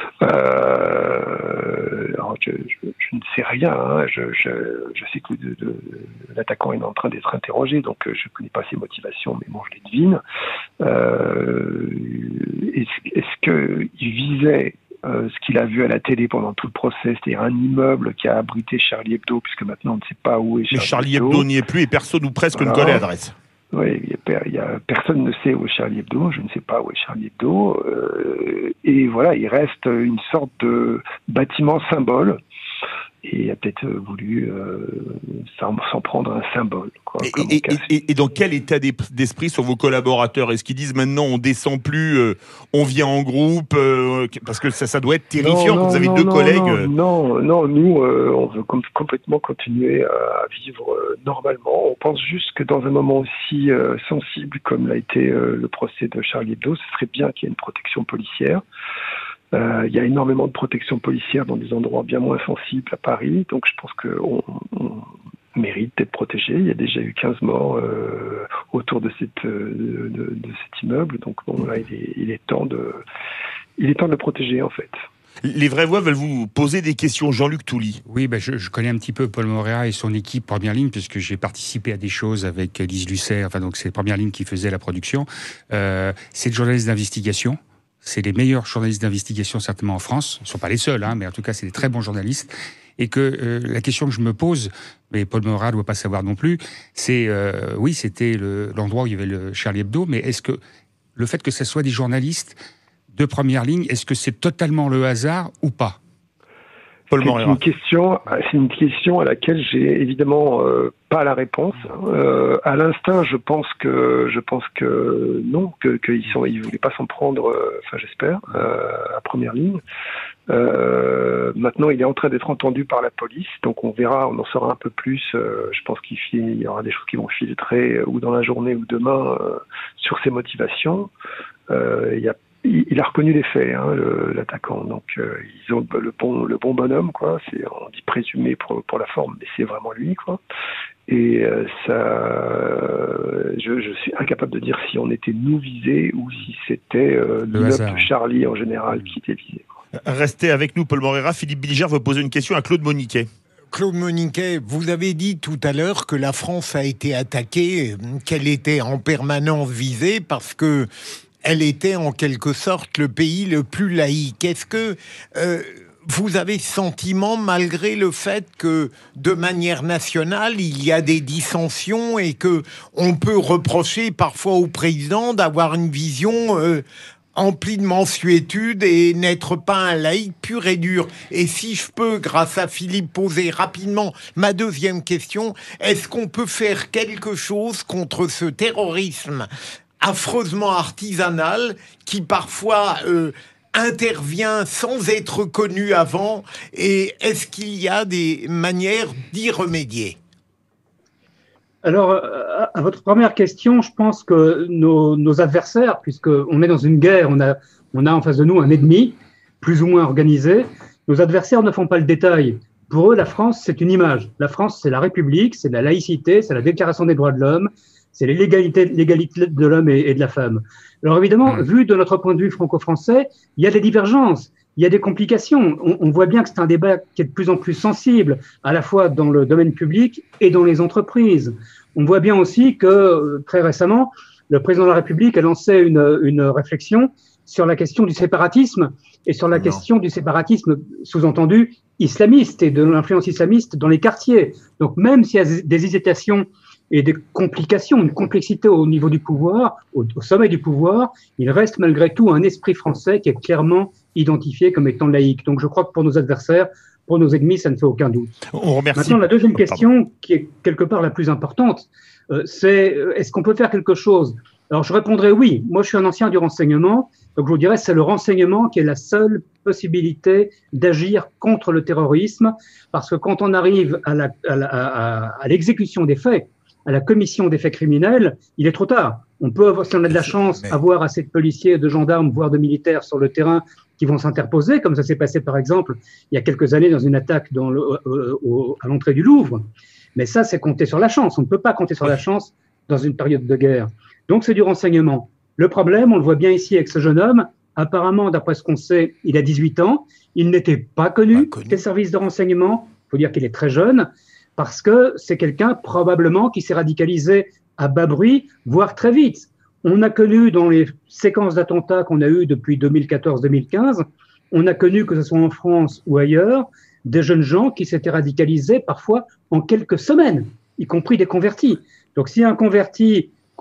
Euh, alors je, je, je ne sais rien. Hein. Je, je, je sais que de, de, l'attaquant est en train d'être interrogé, donc je ne connais pas ses motivations, mais bon, je les devine. Euh, est-ce, est-ce qu'il visait euh, ce qu'il a vu à la télé pendant tout le procès, c'est-à-dire un immeuble qui a abrité Charlie Hebdo, puisque maintenant on ne sait pas où est Charlie, mais Charlie Hebdo. Hebdo n'y est plus et personne ou presque voilà. ne connaît l'adresse. Oui, il y a, personne ne sait où est Charlie Hebdo, je ne sais pas où est Charlie Hebdo, euh, et voilà, il reste une sorte de bâtiment symbole, et il a peut-être voulu euh, s'en, s'en prendre un symbole. Quoi, et, et, et, et dans quel état d'esprit sont vos collaborateurs? Est-ce qu'ils disent maintenant on descend plus, euh, on vient en groupe euh, parce que ça, ça doit être terrifiant non, quand non, vous avez non, deux non, collègues. Non, non, non nous euh, on veut com- complètement continuer à vivre euh, normalement. On pense juste que dans un moment aussi euh, sensible comme l'a été euh, le procès de Charlie Hebdo, ce serait bien qu'il y ait une protection policière. Euh, il y a énormément de protection policière dans des endroits bien moins sensibles à Paris, donc je pense qu'on on mérite d'être protégé. Il y a déjà eu quinze morts euh, autour de, cette, de, de, de cet immeuble, donc bon, là, il est, il est temps de, il est temps de le protéger en fait. Les Vraies Voix veulent vous poser des questions. Jean-Luc Touly. Oui, ben je, je connais un petit peu Paul Moreira et son équipe Première Ligne, puisque j'ai participé à des choses avec Lise Lucet, enfin donc c'est Première Ligne qui faisait la production. Euh, c'est le journaliste d'investigation. C'est les meilleurs journalistes d'investigation certainement en France. Ils ne sont pas les seuls, hein, mais en tout cas, c'est des très bons journalistes. Et que euh, la question que je me pose, mais Paul Moreira ne doit pas savoir non plus, c'est, euh, oui, c'était le, l'endroit où il y avait le Charlie Hebdo, mais est-ce que le fait que ce soit des journalistes de Première Ligne, est-ce que c'est totalement le hasard ou pas? Paul c'est une question, c'est une question à laquelle j'ai évidemment euh, pas la réponse. Euh, à l'instinct, je pense que je pense que non, que qu'ils sont, ils voulaient pas s'en prendre. Euh, enfin, j'espère euh, à Première Ligne. Euh, maintenant, il est en train d'être entendu par la police, donc on verra, on en saura un peu plus. Euh, je pense qu'il il y aura des choses qui vont filtrer euh, ou dans la journée ou demain euh, sur ses motivations. Euh, il y a Il a reconnu les faits, hein, le, l'attaquant. Donc euh, ils ont le bon, le bon bonhomme, quoi. C'est, on dit présumé pour pour la forme, mais c'est vraiment lui, quoi. Et euh, ça, euh, je, je suis incapable de dire si on était nous visés ou si c'était euh, l'immeuble de Charlie en général qui était visé. Restez avec nous, Paul Moreira. Philippe Bilger veut poser une question à Claude Moniquet. Claude Moniquet, vous avez dit tout à l'heure que la France a été attaquée, qu'elle était en permanence visée parce que elle était en quelque sorte le pays le plus laïque. Est-ce que euh, vous avez ce sentiment, malgré le fait que, de manière nationale, il y a des dissensions et que on peut reprocher parfois au président d'avoir une vision euh, emplie de mansuétude et n'être pas un laïc pur et dur? Et si je peux, grâce à Philippe, poser rapidement ma deuxième question, est-ce qu'on peut faire quelque chose contre ce terrorisme affreusement artisanal qui parfois euh, intervient sans être connu avant, et est-ce qu'il y a des manières d'y remédier? Alors, à votre première question, je pense que nos, nos adversaires, puisqu'on est dans une guerre, on a, on a en face de nous un ennemi, plus ou moins organisé, nos adversaires ne font pas le détail. Pour eux, la France, c'est une image. La France, c'est la République, c'est la laïcité, c'est la Déclaration des droits de l'homme, c'est l'égalité, l'égalité de l'homme et, et de la femme. Alors évidemment, mmh. vu de notre point de vue franco-français, il y a des divergences, il y a des complications. On, on voit bien que c'est un débat qui est de plus en plus sensible, à la fois dans le domaine public et dans les entreprises. On voit bien aussi que, très récemment, le président de la République a lancé une, une réflexion sur la question du séparatisme et sur la non. question du séparatisme, sous-entendu, islamiste et de l'influence islamiste dans les quartiers. Donc même s'il y a des hésitations et des complications, une complexité au niveau du pouvoir, au, au sommet du pouvoir, il reste malgré tout un esprit français qui est clairement identifié comme étant laïque. Donc je crois que pour nos adversaires, pour nos ennemis, ça ne fait aucun doute. On remercie. Maintenant, la deuxième question, Pardon. qui est quelque part la plus importante, euh, c'est euh, est-ce qu'on peut faire quelque chose? Alors je répondrai oui. Moi, je suis un ancien du renseignement, donc je vous dirais c'est le renseignement qui est la seule possibilité d'agir contre le terrorisme, parce que quand on arrive à, la, à, la, à, à l'exécution des faits, à la commission des faits criminels, il est trop tard. On peut avoir, si on a de la chance, avoir assez de policiers, de gendarmes, voire de militaires sur le terrain qui vont s'interposer, comme ça s'est passé par exemple il y a quelques années dans une attaque dans le, euh, au, à l'entrée du Louvre. Mais ça, c'est compter sur la chance. On ne peut pas compter sur la chance dans une période de guerre. Donc c'est du renseignement. Le problème, on le voit bien ici avec ce jeune homme, apparemment, d'après ce qu'on sait, il a dix-huit ans, il n'était pas connu, pas connu. des services de renseignement, il faut dire qu'il est très jeune, parce que c'est quelqu'un probablement qui s'est radicalisé à bas bruit, voire très vite. On a connu dans les séquences d'attentats qu'on a eues depuis deux mille quatorze deux mille quinze, on a connu, que ce soit en France ou ailleurs, des jeunes gens qui s'étaient radicalisés parfois en quelques semaines, y compris des convertis. Donc si un converti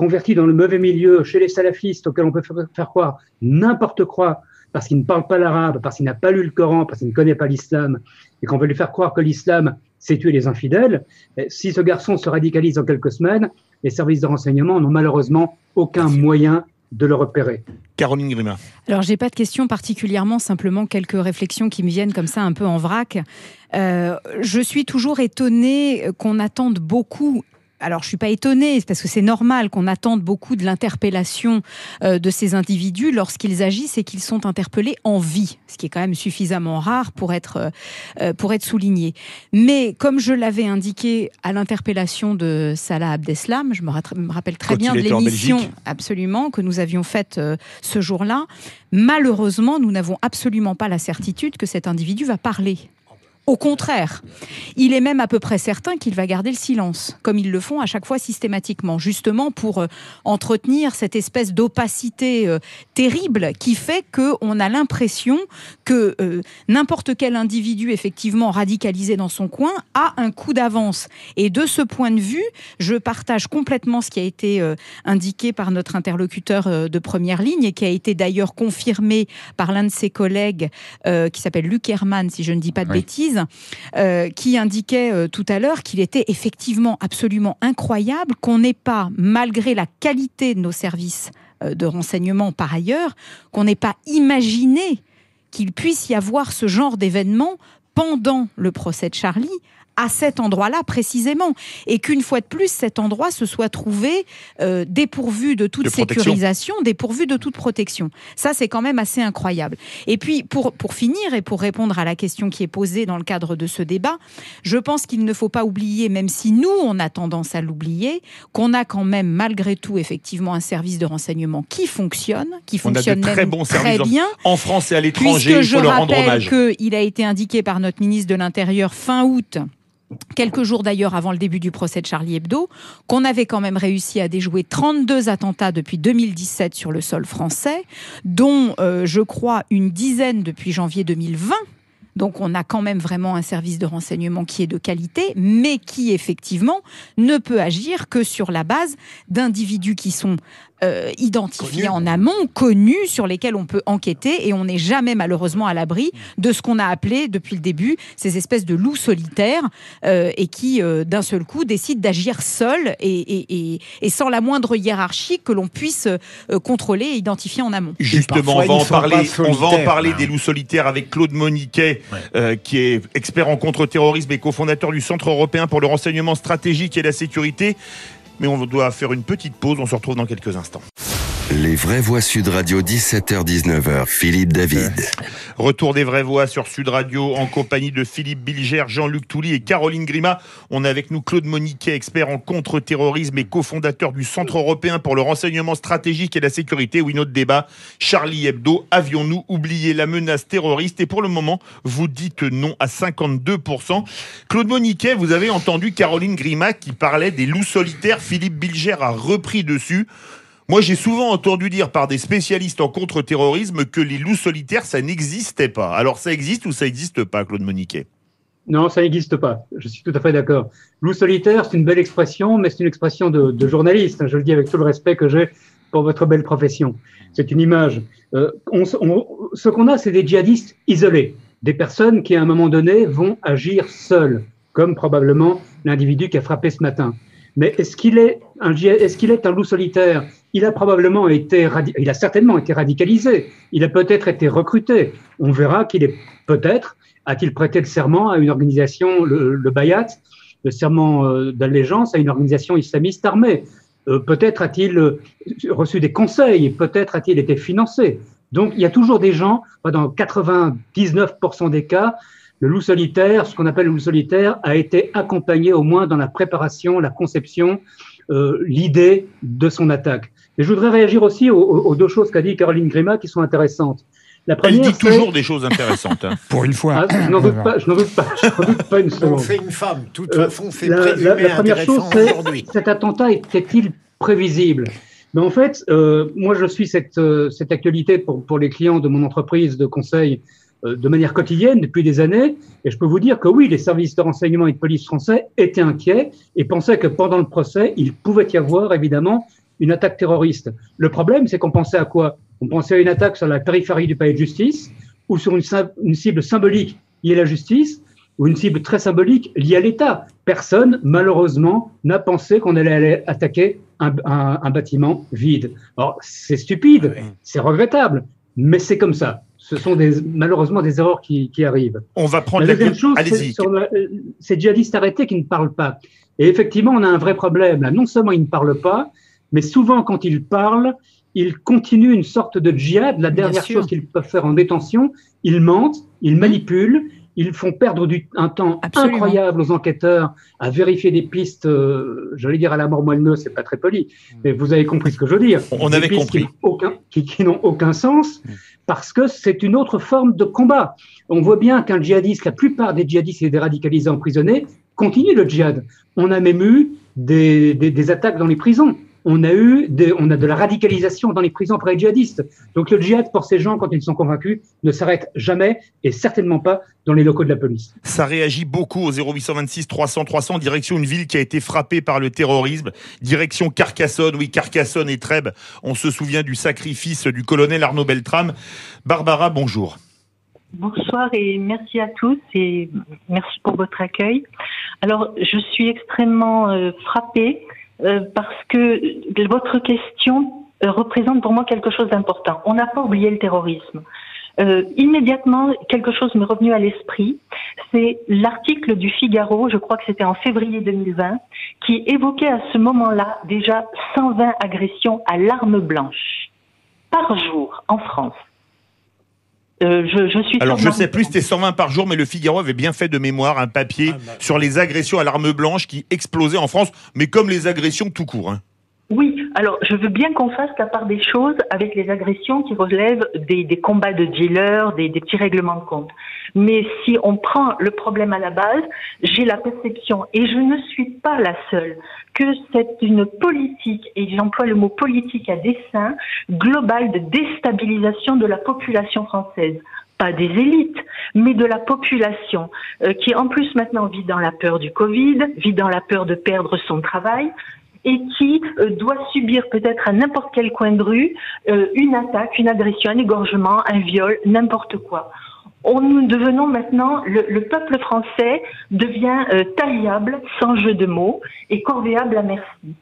convertis dans le mauvais milieu, chez les salafistes, auxquels on peut faire, faire croire n'importe quoi, parce qu'il ne parle pas l'arabe, parce qu'il n'a pas lu le Coran, parce qu'il ne connaît pas l'islam, et qu'on veut lui faire croire que l'islam, c'est tuer les infidèles. Et si ce garçon se radicalise en quelques semaines, les services de renseignement n'ont malheureusement aucun moyen de le repérer. Caroline Grima. Alors, j'ai pas de questions particulièrement, simplement quelques réflexions qui me viennent comme ça un peu en vrac. Euh, je suis toujours étonnée qu'on attende beaucoup. Alors, je suis pas étonnée, parce que c'est normal qu'on attende beaucoup de l'interpellation euh, de ces individus lorsqu'ils agissent et qu'ils sont interpellés en vie, ce qui est quand même suffisamment rare pour être, euh, pour être souligné. Mais comme je l'avais indiqué à l'interpellation de Salah Abdeslam, je me, ra- me rappelle très Quand bien il de était en l'émission Belgique. absolument que nous avions faite euh, ce jour-là, malheureusement, nous n'avons absolument pas la certitude que cet individu va parler. Au contraire, il est même à peu près certain qu'il va garder le silence, comme ils le font à chaque fois systématiquement, justement pour euh, entretenir cette espèce d'opacité euh, terrible qui fait qu'on a l'impression que euh, n'importe quel individu effectivement radicalisé dans son coin a un coup d'avance. Et de ce point de vue, je partage complètement ce qui a été euh, indiqué par notre interlocuteur euh, de première ligne et qui a été d'ailleurs confirmé par l'un de ses collègues euh, qui s'appelle Luc Herman, si je ne dis pas de Oui. bêtises, Euh, qui indiquait euh, tout à l'heure qu'il était effectivement absolument incroyable qu'on n'ait pas, malgré la qualité de nos services euh, de renseignement par ailleurs, qu'on n'ait pas imaginé qu'il puisse y avoir ce genre d'événement pendant le procès de Charlie, à cet endroit-là précisément, et qu'une fois de plus, cet endroit se soit trouvé euh, dépourvu de toute De protection. sécurisation, dépourvu de toute protection. Ça, c'est quand même assez incroyable. Et puis, pour, pour finir, et pour répondre à la question qui est posée dans le cadre de ce débat, je pense qu'il ne faut pas oublier, même si nous, on a tendance à l'oublier, qu'on a quand même, malgré tout, effectivement, un service de renseignement qui fonctionne, qui On a de fonctionne très même bons très services bien. en France et à l'étranger, Puisque il je faut leur rendre rappelle hommage. qu'il a été indiqué par notre ministre de l'Intérieur fin août, quelques jours d'ailleurs avant le début du procès de Charlie Hebdo, qu'on avait quand même réussi à déjouer trente-deux attentats depuis deux mille dix-sept sur le sol français, dont euh, je crois une dizaine depuis janvier deux mille vingt. Donc on a quand même vraiment un service de renseignement qui est de qualité, mais qui effectivement ne peut agir que sur la base d'individus qui sont euh, identifiés Connus. en amont, connus, sur lesquels on peut enquêter, et on n'est jamais malheureusement à l'abri de ce qu'on a appelé depuis le début ces espèces de loups solitaires euh, et qui euh, d'un seul coup décident d'agir seuls et, et, et, et sans la moindre hiérarchie que l'on puisse euh, contrôler et identifier en amont. Justement, on parfois, va, ils en ne sont parler, pas on va en solitaires, parler hein. des loups solitaires avec Claude Moniquet, Ouais. euh, qui est expert en contre-terrorisme et cofondateur du Centre européen pour le renseignement stratégique et la sécurité. Mais on doit faire une petite pause, on se retrouve dans quelques instants. Les vraies voix Sud Radio, dix-sept heures dix-neuf heures, Philippe David. Retour des vraies voix sur Sud Radio en compagnie de Philippe Bilger, Jean-Luc Touly et Caroline Grima. On a avec nous Claude Moniquet, expert en contre-terrorisme et cofondateur du Centre européen pour le renseignement stratégique et la sécurité. Oui, notre débat, Charlie Hebdo, avions-nous oublié la menace terroriste? Et pour le moment, vous dites non à cinquante-deux pour cent. Claude Moniquet, vous avez entendu Caroline Grima qui parlait des loups solitaires. Philippe Bilger a repris dessus. Moi, j'ai souvent entendu dire par des spécialistes en contre-terrorisme que les loups solitaires, ça n'existait pas. Alors, ça existe ou ça n'existe pas, Claude Moniquet? Non, ça n'existe pas. Je suis tout à fait d'accord. Loup solitaire, c'est une belle expression, mais c'est une expression de, de journaliste. Je le dis avec tout le respect que j'ai pour votre belle profession. C'est une image. Euh, on, on, ce qu'on a, c'est des djihadistes isolés, des personnes qui, à un moment donné, vont agir seules, comme probablement l'individu qui a frappé ce matin. Mais est-ce qu'il est un, est-ce qu'il est un loup solitaire? Il a probablement été, il a certainement été radicalisé. Il a peut-être été recruté. On verra qu'il est peut-être, a-t-il prêté le serment à une organisation, le, le Bayat, le serment euh, d'allégeance à une organisation islamiste armée. Euh, peut-être a-t-il euh, reçu des conseils, peut-être a-t-il été financé. Donc il y a toujours des gens, dans quatre-vingt-dix-neuf pour cent des cas, le loup solitaire, ce qu'on appelle le loup solitaire, a été accompagné au moins dans la préparation, la conception, euh, l'idée de son attaque. Et je voudrais réagir aussi aux, aux deux choses qu'a dit Caroline Grima qui sont intéressantes. La première, Elle dit toujours des choses intéressantes. Hein. Pour une fois. Ah, je n'en doute pas, je n'en doute pas, je n'en doute pas une seconde. On fait une femme, de toute Euh, façon, c'est la, présumé la, la première chose, intéressant c'est aujourd'hui. cet attentat était-il prévisible? Mais en fait, euh, moi, je suis cette, euh, cette actualité pour, pour les clients de mon entreprise de conseil euh, de manière quotidienne depuis des années, et je peux vous dire que oui, les services de renseignement et de police français étaient inquiets et pensaient que pendant le procès, il pouvait y avoir évidemment une attaque terroriste. Le problème, c'est qu'on pensait à quoi? On pensait à une attaque sur la périphérie du palais de justice ou sur une, une cible symbolique liée à la justice ou une cible très symbolique liée à l'État. Personne, malheureusement, n'a pensé qu'on allait aller attaquer un, un, un bâtiment vide. Alors, c'est stupide, c'est regrettable, mais c'est comme ça. Ce sont des, malheureusement des erreurs qui, qui arrivent. On va prendre la la deuxième chose, Allez-y. c'est sur le, ces djihadistes arrêtés qui ne parlent pas. Et effectivement, on a un vrai problème. Là, non seulement ils ne parlent pas, mais souvent, quand ils parlent, ils continuent une sorte de djihad. La dernière chose qu'ils peuvent faire en détention, ils mentent, ils manipulent, ils font perdre du, un temps Absolument. incroyable aux enquêteurs à vérifier des pistes, euh, j'allais dire à la mort moelle, c'est pas très poli, mais vous avez compris ce que je veux dire. On des avait pistes compris. Qui, aucun, qui, qui n'ont aucun sens, parce que c'est une autre forme de combat. On voit bien qu'un djihadiste, la plupart des djihadistes et des radicalisés emprisonnés continuent le djihad. On a même eu des, des, des attaques dans les prisons. On a eu des, on a de la radicalisation dans les prisons par les djihadistes. Donc le djihad pour ces gens, quand ils sont convaincus, ne s'arrête jamais et certainement pas dans les locaux de la police. Ça réagit beaucoup au zéro huit cent vingt-six trois cents trois cents, direction une ville qui a été frappée par le terrorisme, direction Carcassonne, oui Carcassonne et Trèbes. On se souvient du sacrifice du colonel Arnaud Beltrame. Barbara, bonjour. Bonsoir et merci à tous et merci pour votre accueil. Alors je suis extrêmement euh, frappée Euh, parce que votre question euh, représente pour moi quelque chose d'important. On n'a pas oublié le terrorisme. Euh, immédiatement, quelque chose m'est revenu à l'esprit. C'est l'article du Figaro, je crois que c'était en février deux mille vingt, qui évoquait à ce moment-là déjà cent vingt agressions à l'arme blanche par jour en France. Euh, je, je suis Alors, je sais plus, c'était cent vingt par jour, mais le Figaro avait bien fait de mémoire un papier ah bah. sur les agressions à l'arme blanche qui explosaient en France, mais comme les agressions tout court. Hein. Oui, alors je veux bien qu'on fasse la part des choses avec les agressions qui relèvent des, des combats de dealers, des, des petits règlements de compte. Mais si on prend le problème à la base, j'ai la perception, et je ne suis pas la seule, que c'est une politique, et j'emploie le mot politique à dessein, globale de déstabilisation de la population française. Pas des élites, mais de la population, euh, qui en plus maintenant vit dans la peur du Covid, vit dans la peur de perdre son travail, et qui euh, doit subir peut-être à n'importe quel coin de rue euh, une attaque, une agression, un égorgement, un viol, n'importe quoi. On, nous devenons maintenant, le, le peuple français devient euh, taillable, sans jeu de mots, et corvéable à merci.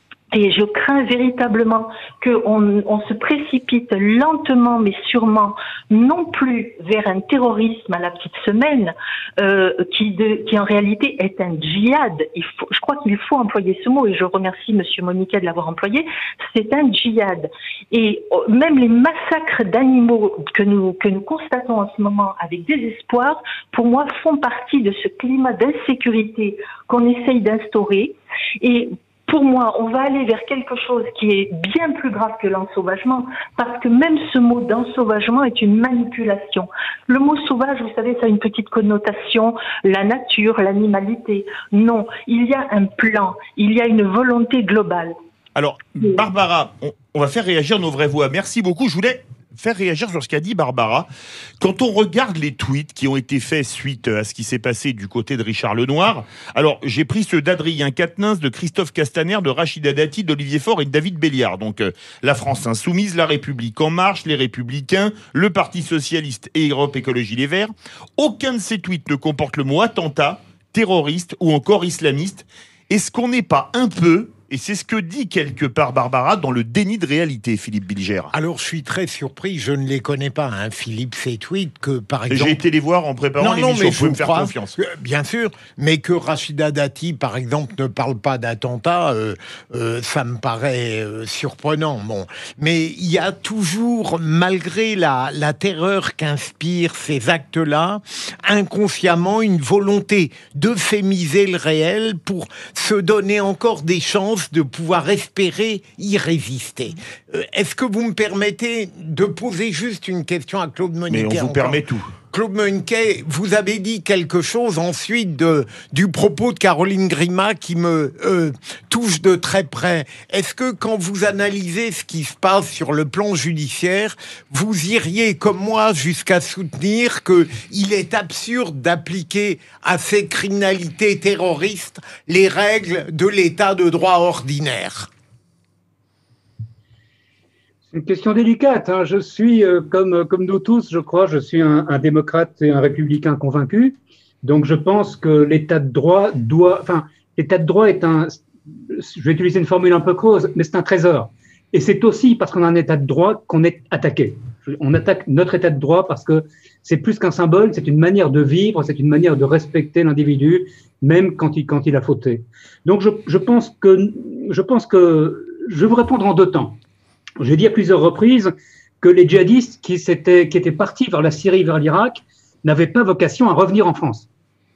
Et je crains véritablement qu'on on se précipite lentement mais sûrement non plus vers un terrorisme à la petite semaine euh, qui, de, qui en réalité est un djihad. Il faut, je crois qu'il faut employer ce mot et je remercie Monsieur Moniquet de l'avoir employé. C'est un djihad. Et même les massacres d'animaux que nous, que nous constatons en ce moment avec désespoir, pour moi, font partie de ce climat d'insécurité qu'on essaye d'instaurer. Et pour moi, on va aller vers quelque chose qui est bien plus grave que l'ensauvagement, parce que même ce mot d'ensauvagement est une manipulation. Le mot sauvage, vous savez, ça a une petite connotation, la nature, l'animalité. Non, il y a un plan, il y a une volonté globale. Alors, Barbara, on, on va faire réagir nos vraies voix. Merci beaucoup. Je voulais faire réagir sur ce qu'a dit Barbara. Quand on regarde les tweets qui ont été faits suite à ce qui s'est passé du côté de Richard Lenoir, alors j'ai pris ceux d'Adrien Quatennens, de Christophe Castaner, de Rachida Dati, d'Olivier Faure et de David Béliard. Donc euh, la France Insoumise, la République En Marche, les Républicains, le Parti Socialiste et Europe Écologie Les Verts. Aucun de ces tweets ne comporte le mot attentat, terroriste ou encore islamiste. Est-ce qu'on n'est pas un peu... Et c'est ce que dit quelque part Barbara dans le déni de réalité, Philippe Bilger. Alors, je suis très surpris, je ne les connais pas, hein, Philippe, ces tweets, que par exemple... J'ai été les voir en préparant l'émission, vous pouvez me faire crois, confiance. Euh, bien sûr, mais que Rachida Dati, par exemple, ne parle pas d'attentat, euh, euh, ça me paraît euh, surprenant. Bon. Mais il y a toujours, malgré la, la terreur qu'inspirent ces actes-là, inconsciemment une volonté d'euphémiser le réel pour se donner encore des chances de pouvoir espérer y résister. Euh, est-ce que vous me permettez de poser juste une question à Claude Moniquet? Mais on vous permet tout. Claude Moniquet, vous avez dit quelque chose ensuite de, du propos de Caroline Grima qui me euh, touche de très près. Est-ce que quand vous analysez ce qui se passe sur le plan judiciaire, vous iriez, comme moi, jusqu'à soutenir qu'il est absurde d'appliquer à ces criminalités terroristes les règles de l'état de droit ordinaire ? C'est une question délicate. Hein. Je suis, euh, comme, comme nous tous, je crois, je suis un, un démocrate et un républicain convaincu. Donc, je pense que l'état de droit doit... Enfin, l'état de droit est un... Je vais utiliser une formule un peu creuse, mais c'est un trésor. Et c'est aussi parce qu'on a un état de droit qu'on est attaqué. On attaque notre état de droit parce que c'est plus qu'un symbole, c'est une manière de vivre, c'est une manière de respecter l'individu, même quand il, quand il a fauté. Donc, je, je pense que... Je pense que... Je vais vous répondre en deux temps. J'ai dit à plusieurs reprises que les djihadistes qui, qui étaient partis vers la Syrie, vers l'Irak, n'avaient pas vocation à revenir en France.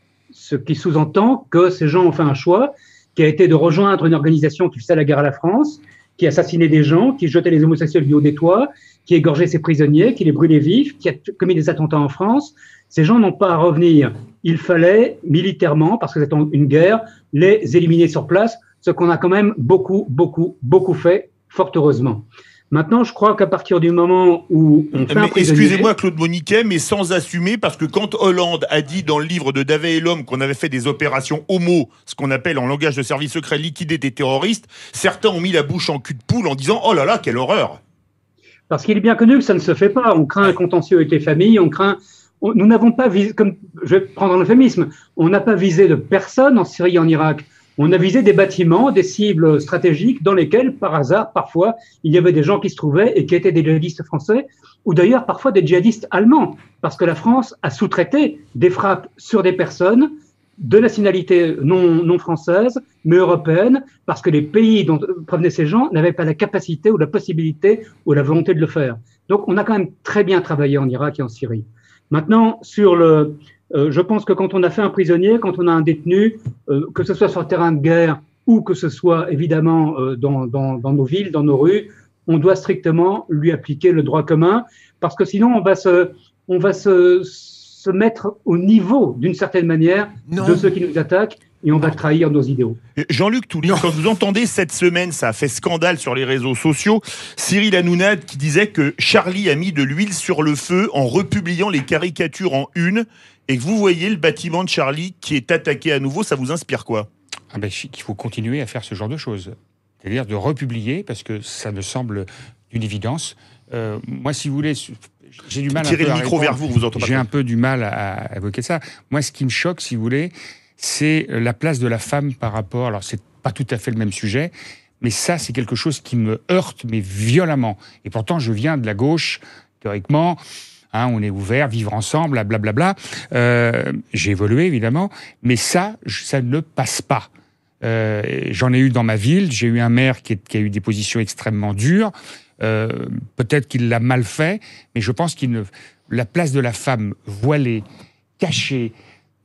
Ce qui sous-entend que ces gens ont fait un choix qui a été de rejoindre une organisation qui faisait la guerre à la France, qui assassinait des gens, qui jetait les homosexuels du haut des toits, qui égorgeait ses prisonniers, qui les brûlait vifs, qui a commis des attentats en France. Ces gens n'ont pas à revenir. Il fallait, militairement, parce que c'est une guerre, les éliminer sur place, ce qu'on a quand même beaucoup, beaucoup, beaucoup fait, fort heureusement. Maintenant, je crois qu'à partir du moment où on fait mais un prisonnier... Excusez-moi, Claude Moniquet, mais sans assumer, parce que quand Hollande a dit dans le livre de Davet et l'Homme qu'on avait fait des opérations homo, ce qu'on appelle en langage de service secret liquider des terroristes, certains ont mis la bouche en cul de poule en disant « Oh là là, quelle horreur !» Parce qu'il est bien connu que ça ne se fait pas. On craint un contentieux avec les familles, on craint... On, nous n'avons pas visé, comme je vais prendre un euphémisme, on n'a pas visé de personne en Syrie et en Irak. On a visé des bâtiments, des cibles stratégiques dans lesquelles, par hasard, parfois, il y avait des gens qui se trouvaient et qui étaient des djihadistes français, ou d'ailleurs parfois des djihadistes allemands, parce que la France a sous-traité des frappes sur des personnes de nationalité non, non française, mais européenne, parce que les pays dont provenaient ces gens n'avaient pas la capacité ou la possibilité ou la volonté de le faire. Donc on a quand même très bien travaillé en Irak et en Syrie. Maintenant, sur le... Euh, je pense que quand on a fait un prisonnier, quand on a un détenu, euh, que ce soit sur le terrain de guerre ou que ce soit évidemment euh, dans, dans, dans nos villes, dans nos rues, on doit strictement lui appliquer le droit commun, parce que sinon on va se, on va se, se mettre au niveau, d'une certaine manière, non. de ceux qui nous attaquent, et on va trahir nos idéaux. Jean-Luc Touly, quand vous entendez cette semaine, ça a fait scandale sur les réseaux sociaux, Cyril Hanounad qui disait que Charlie a mis de l'huile sur le feu en republiant les caricatures en une, et que vous voyez le bâtiment de Charlie qui est attaqué à nouveau, ça vous inspire quoi ? Ah ben, qu'il faut continuer à faire ce genre de choses. C'est-à-dire de republier, parce que ça me semble d'une évidence. Euh, moi, si vous voulez... J'ai du mal Tirez un peu le micro vers vous, vous entendez. J'ai un peu du mal à, à évoquer ça. Moi, ce qui me choque, si vous voulez, c'est la place de la femme par rapport... Alors, c'est pas tout à fait le même sujet, mais ça, c'est quelque chose qui me heurte, mais violemment. Et pourtant, je viens de la gauche, théoriquement... Hein, on est ouvert, vivre ensemble, blablabla. Euh, j'ai évolué, évidemment, mais ça, ça ne passe pas. Euh, j'en ai eu dans ma ville, j'ai eu un maire qui, est, qui a eu des positions extrêmement dures. Euh, peut-être qu'il l'a mal fait, mais je pense qu'il ne... La place de la femme voilée, cachée,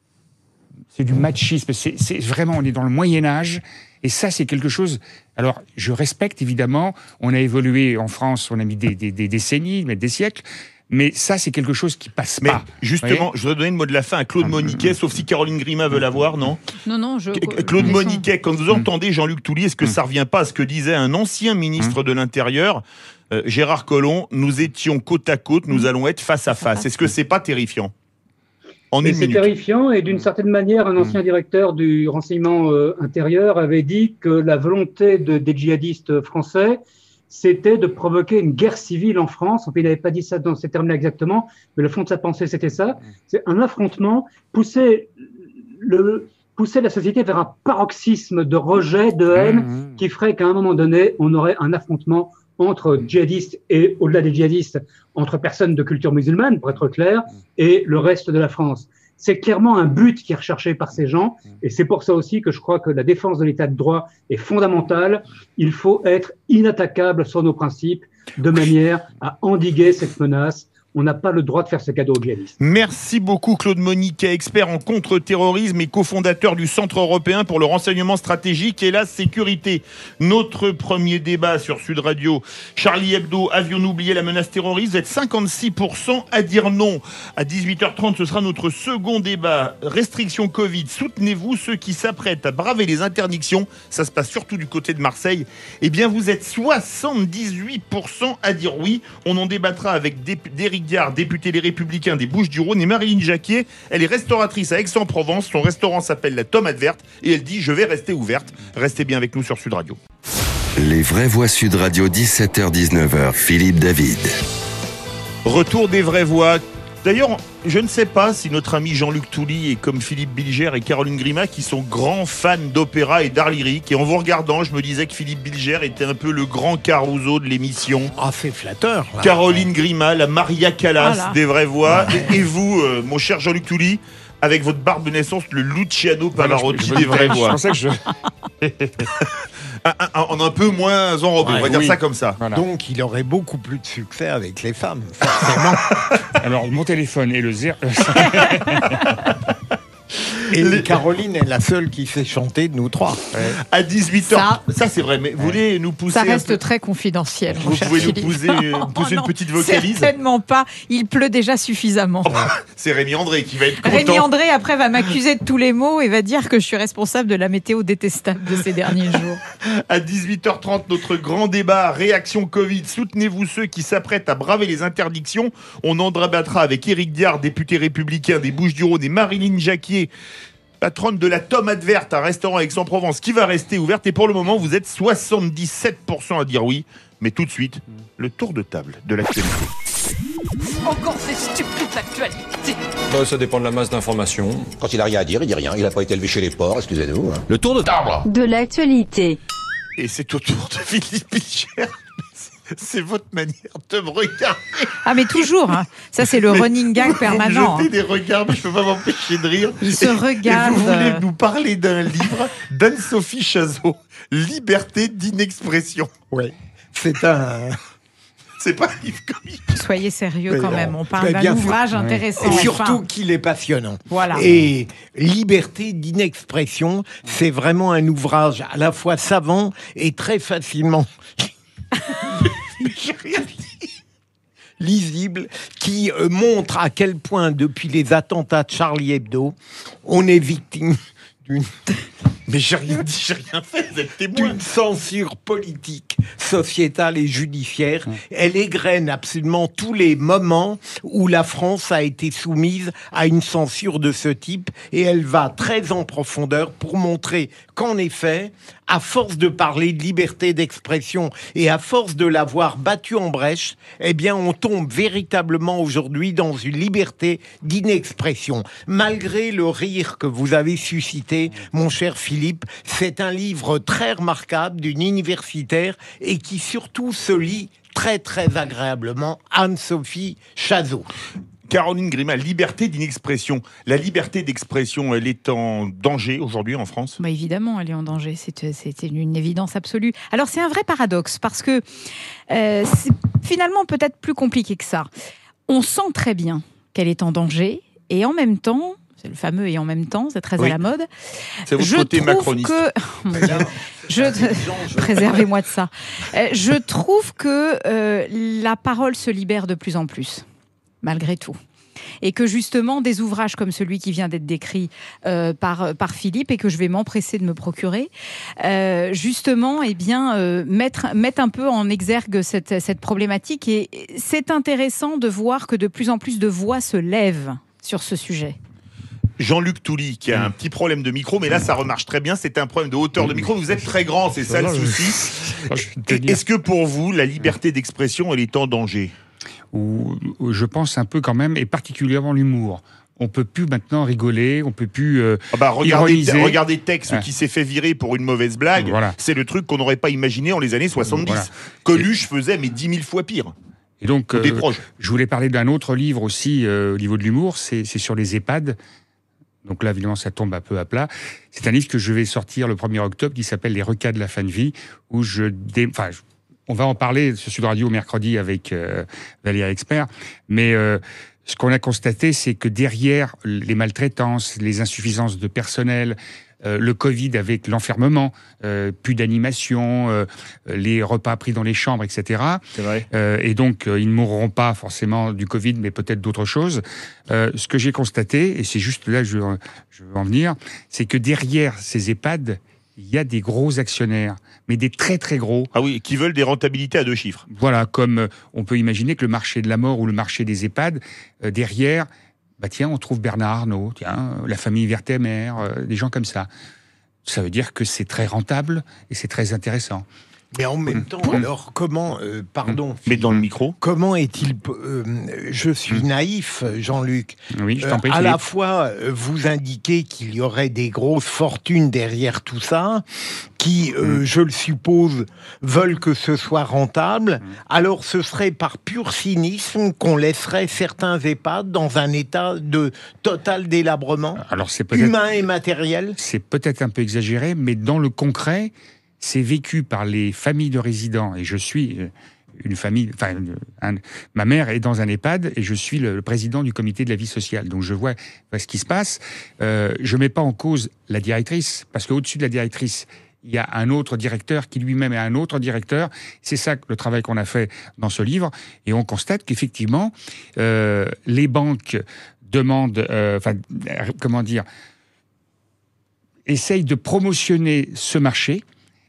c'est du machisme. C'est, c'est vraiment, on est dans le Moyen-Âge, et ça, c'est quelque chose... Alors, je respecte, évidemment, on a évolué en France, on a mis des, des, des décennies, des siècles, mais ça, c'est quelque chose qui passe mais pas. Justement, je voudrais donner le mot de la fin à Claude Moniquet, sauf si Caroline Grima veut l'avoir, non ? Non, non, je... Claude Moniquet, quand vous entendez Jean-Luc Touly, est-ce que ça revient pas à ce que disait un ancien ministre de l'Intérieur, euh, Gérard Collomb, nous étions côte à côte, nous allons être face à face. Est-ce que c'est pas terrifiant ? En une c'est minute. terrifiant, et d'une certaine manière, un ancien directeur du renseignement euh, intérieur avait dit que la volonté de, des djihadistes français, c'était de provoquer une guerre civile en France. Il n'avait pas dit ça dans ces termes-là exactement, mais le fond de sa pensée, c'était ça. C'est un affrontement, pousser, le, pousser la société vers un paroxysme de rejet, de haine, qui ferait qu'à un moment donné, on aurait un affrontement entre djihadistes et, au-delà des djihadistes, entre personnes de culture musulmane, pour être clair, et le reste de la France. C'est clairement un but qui est recherché par ces gens, et c'est pour ça aussi que je crois que la défense de l'état de droit est fondamentale. Il faut être inattaquable sur nos principes, de manière à endiguer cette menace. On n'a pas le droit de faire ce cadeau aux djihadistes. Merci beaucoup Claude Moniquet, expert en contre-terrorisme et cofondateur du Centre européen pour le renseignement stratégique et la sécurité. Notre premier débat sur Sud Radio, Charlie Hebdo, avions-nous oublié la menace terroriste ? Vous êtes cinquante-six pour cent à dire non. À dix-huit heures trente, ce sera notre second débat. Restriction Covid, soutenez-vous ceux qui s'apprêtent à braver les interdictions ? Ça se passe surtout du côté de Marseille. Eh bien, vous êtes soixante-dix-huit pour cent à dire oui. On en débattra avec Derrick Diard, député Les Républicains des Bouches-du-Rhône, et Marilyn Jacquier. Elle est restauratrice à Aix-en-Provence. Son restaurant s'appelle La Tomate Verte et elle dit « Je vais rester ouverte ». Restez bien avec nous sur Sud Radio. Les vraies voix Sud Radio, dix-sept heures dix-neuf heures, Philippe David. Retour des vraies voix. D'ailleurs, je ne sais pas si notre ami Jean-Luc Touly est comme Philippe Bilger et Caroline Grima qui sont grands fans d'opéra et d'art lyrique. Et en vous regardant, je me disais que Philippe Bilger était un peu le grand Caruso de l'émission. Ah, c'est flatteur. Là. Caroline Grima, la Maria Callas voilà. des vraies voix. Et, et vous, euh, mon cher Jean-Luc Touly, avec votre barbe de naissance, le Luciano Pavarotti voilà, je, je, des vraies voix. Je pensais que je... un, un, un, un peu moins enrobé, ouais, on va dire oui. ça comme ça. Voilà. Donc il aurait beaucoup plus de succès avec les femmes, forcément. Alors mon téléphone est le zéro... Et les... Caroline est la seule qui sait chanter de nous trois. Ouais. À dix-huit heures, ça, ça c'est vrai, mais vous voulez nous pousser... Ça reste peu... très confidentiel, mon Vous cher pouvez Philippe. nous pousser, euh, pousser oh une petite vocalise? Certainement pas, il pleut déjà suffisamment. Oh, c'est Rémi André qui va être content. Rémi André, après, va m'accuser de tous les maux et va dire que je suis responsable de la météo détestable de ces derniers jours. À dix-huit heures trente, notre grand débat, réaction Covid. Soutenez-vous ceux qui s'apprêtent à braver les interdictions. On en débattra avec Éric Diard, député républicain des Bouches-du-Rhône, et Marilyn Jacquier, patronne de la Tomate Verte, un restaurant à Aix-en-Provence qui va rester ouverte. Et pour le moment, vous êtes soixante-dix-sept pour cent à dire oui. Mais tout de suite, le tour de table de l'actualité. Encore ces stupides actualités. Bah, ça dépend de la masse d'informations. Quand il a rien à dire, il dit rien. Il n'a pas été élevé chez les porcs, excusez-nous. Hein. Le tour de table de l'actualité. Et c'est au tour de Philippe Bilger. C'est votre manière de me regarder. Ah mais toujours, hein. Ça c'est le mais running gag permanent. Vous me jetez des regards, mais je peux pas m'empêcher de rire. Il se et, regarde. Et vous voulez nous parler d'un livre d'Anne-Sophie Chazot, Liberté d'inexpression. Oui, c'est un... C'est pas un livre comique. Soyez sérieux mais quand non, même, on parle d'un ouvrage fait. intéressant. Et surtout enfin. qu'il est passionnant. Voilà. Et Liberté d'inexpression, c'est vraiment un ouvrage à la fois savant et très facilement... J'ai rien dit. Lisible, qui euh, montre à quel point, depuis les attentats de Charlie Hebdo, on est victime d'une... Mais j'ai rien dit, j'ai rien fait, vous êtes témoin. D'une censure politique, sociétale et judiciaire. Mmh. Elle égrène absolument tous les moments où la France a été soumise à une censure de ce type, et elle va très en profondeur pour montrer qu'en effet, à force de parler de liberté d'expression et à force de l'avoir battue en brèche, eh bien, on tombe véritablement aujourd'hui dans une liberté d'inexpression. Malgré le rire que vous avez suscité, mon cher Philippe, c'est un livre très remarquable d'une universitaire et qui surtout se lit très très agréablement, Anne-Sophie Chazot. Caroline Grima, liberté d'inexpression. La liberté d'expression, elle est en danger aujourd'hui en France ? Bah évidemment, elle est en danger. C'est, c'est une évidence absolue. Alors, c'est un vrai paradoxe parce que euh, c'est finalement peut-être plus compliqué que ça. On sent très bien qu'elle est en danger et en même temps, c'est le fameux et en même temps, c'est très oui. à la mode. C'est votre côté macroniste. Que... Oh, je... Préservez-moi de ça. Euh, je trouve que euh, la parole se libère de plus en plus. Malgré tout. Et que justement, des ouvrages comme celui qui vient d'être décrit euh, par, par Philippe et que je vais m'empresser de me procurer, euh, justement, eh bien, euh, mettre, mettre un peu en exergue cette, cette problématique. Et c'est intéressant de voir que de plus en plus de voix se lèvent sur ce sujet. Jean-Luc Touly, qui a un petit problème de micro, mais là, ça remarche très bien. C'est un problème de hauteur de micro. Vous êtes très grand, c'est ça le souci. Est-ce que pour vous, la liberté d'expression, elle est en danger ? Ou je pense un peu quand même, et particulièrement l'humour. On peut plus maintenant rigoler, on peut plus euh, ah bah regardez, ironiser. Regardez Tex ouais. qui s'est fait virer pour une mauvaise blague. Voilà. C'est le truc qu'on n'aurait pas imaginé en les années soixante-dix. Voilà. Coluche et... faisait mais dix mille fois pire. Et donc, euh, je voulais parler d'un autre livre aussi euh, au niveau de l'humour, c'est, c'est sur les EHPAD. Donc là, évidemment, ça tombe un peu à plat. C'est un livre que je vais sortir le premier octobre qui s'appelle Les recas de la fin de vie, où je... Dé... Enfin, je... On va en parler sur Sud Radio mercredi avec euh, Valérie Expert, mais euh, ce qu'on a constaté, c'est que derrière les maltraitances, les insuffisances de personnel, euh, le Covid avec l'enfermement, euh, plus d'animation, euh, les repas pris dans les chambres, et cetera. C'est vrai. Euh, et donc, euh, ils ne mourront pas forcément du Covid, mais peut-être d'autres choses. Euh, ce que j'ai constaté, et c'est juste là que je, je veux en venir, c'est que derrière ces EHPAD, il y a des gros actionnaires, mais des très très gros. Ah oui, qui veulent des rentabilités à deux chiffres. Voilà, comme euh, on peut imaginer que le marché de la mort ou le marché des EHPAD, euh, derrière, bah tiens, on trouve Bernard Arnault, tiens, euh, la famille Vertemer, euh, des gens comme ça. Ça veut dire que c'est très rentable et c'est très intéressant. Mais en même temps, alors comment, euh, pardon, mais dans le micro, comment est-il euh, Je suis naïf, Jean-Luc. Oui, je t'en prie. Euh, à Philippe. la fois, vous indiquez qu'il y aurait des grosses fortunes derrière tout ça, qui, euh, mm. je le suppose, veulent que ce soit rentable. Mm. Alors, ce serait par pur cynisme qu'on laisserait certains EHPAD dans un état de total délabrement, alors, c'est humain et matériel. C'est peut-être un peu exagéré, mais dans le concret, c'est vécu par les familles de résidents, et je suis une famille, enfin, un, ma mère est dans un EHPAD, et je suis le, le président du comité de la vie sociale, donc je vois, vois ce qui se passe. Euh, je mets pas en cause la directrice, parce qu'au-dessus de la directrice, il y a un autre directeur qui lui-même est un autre directeur. C'est ça le travail qu'on a fait dans ce livre, et on constate qu'effectivement, euh, les banques demandent, euh, enfin, comment dire, essayent de promotionner ce marché.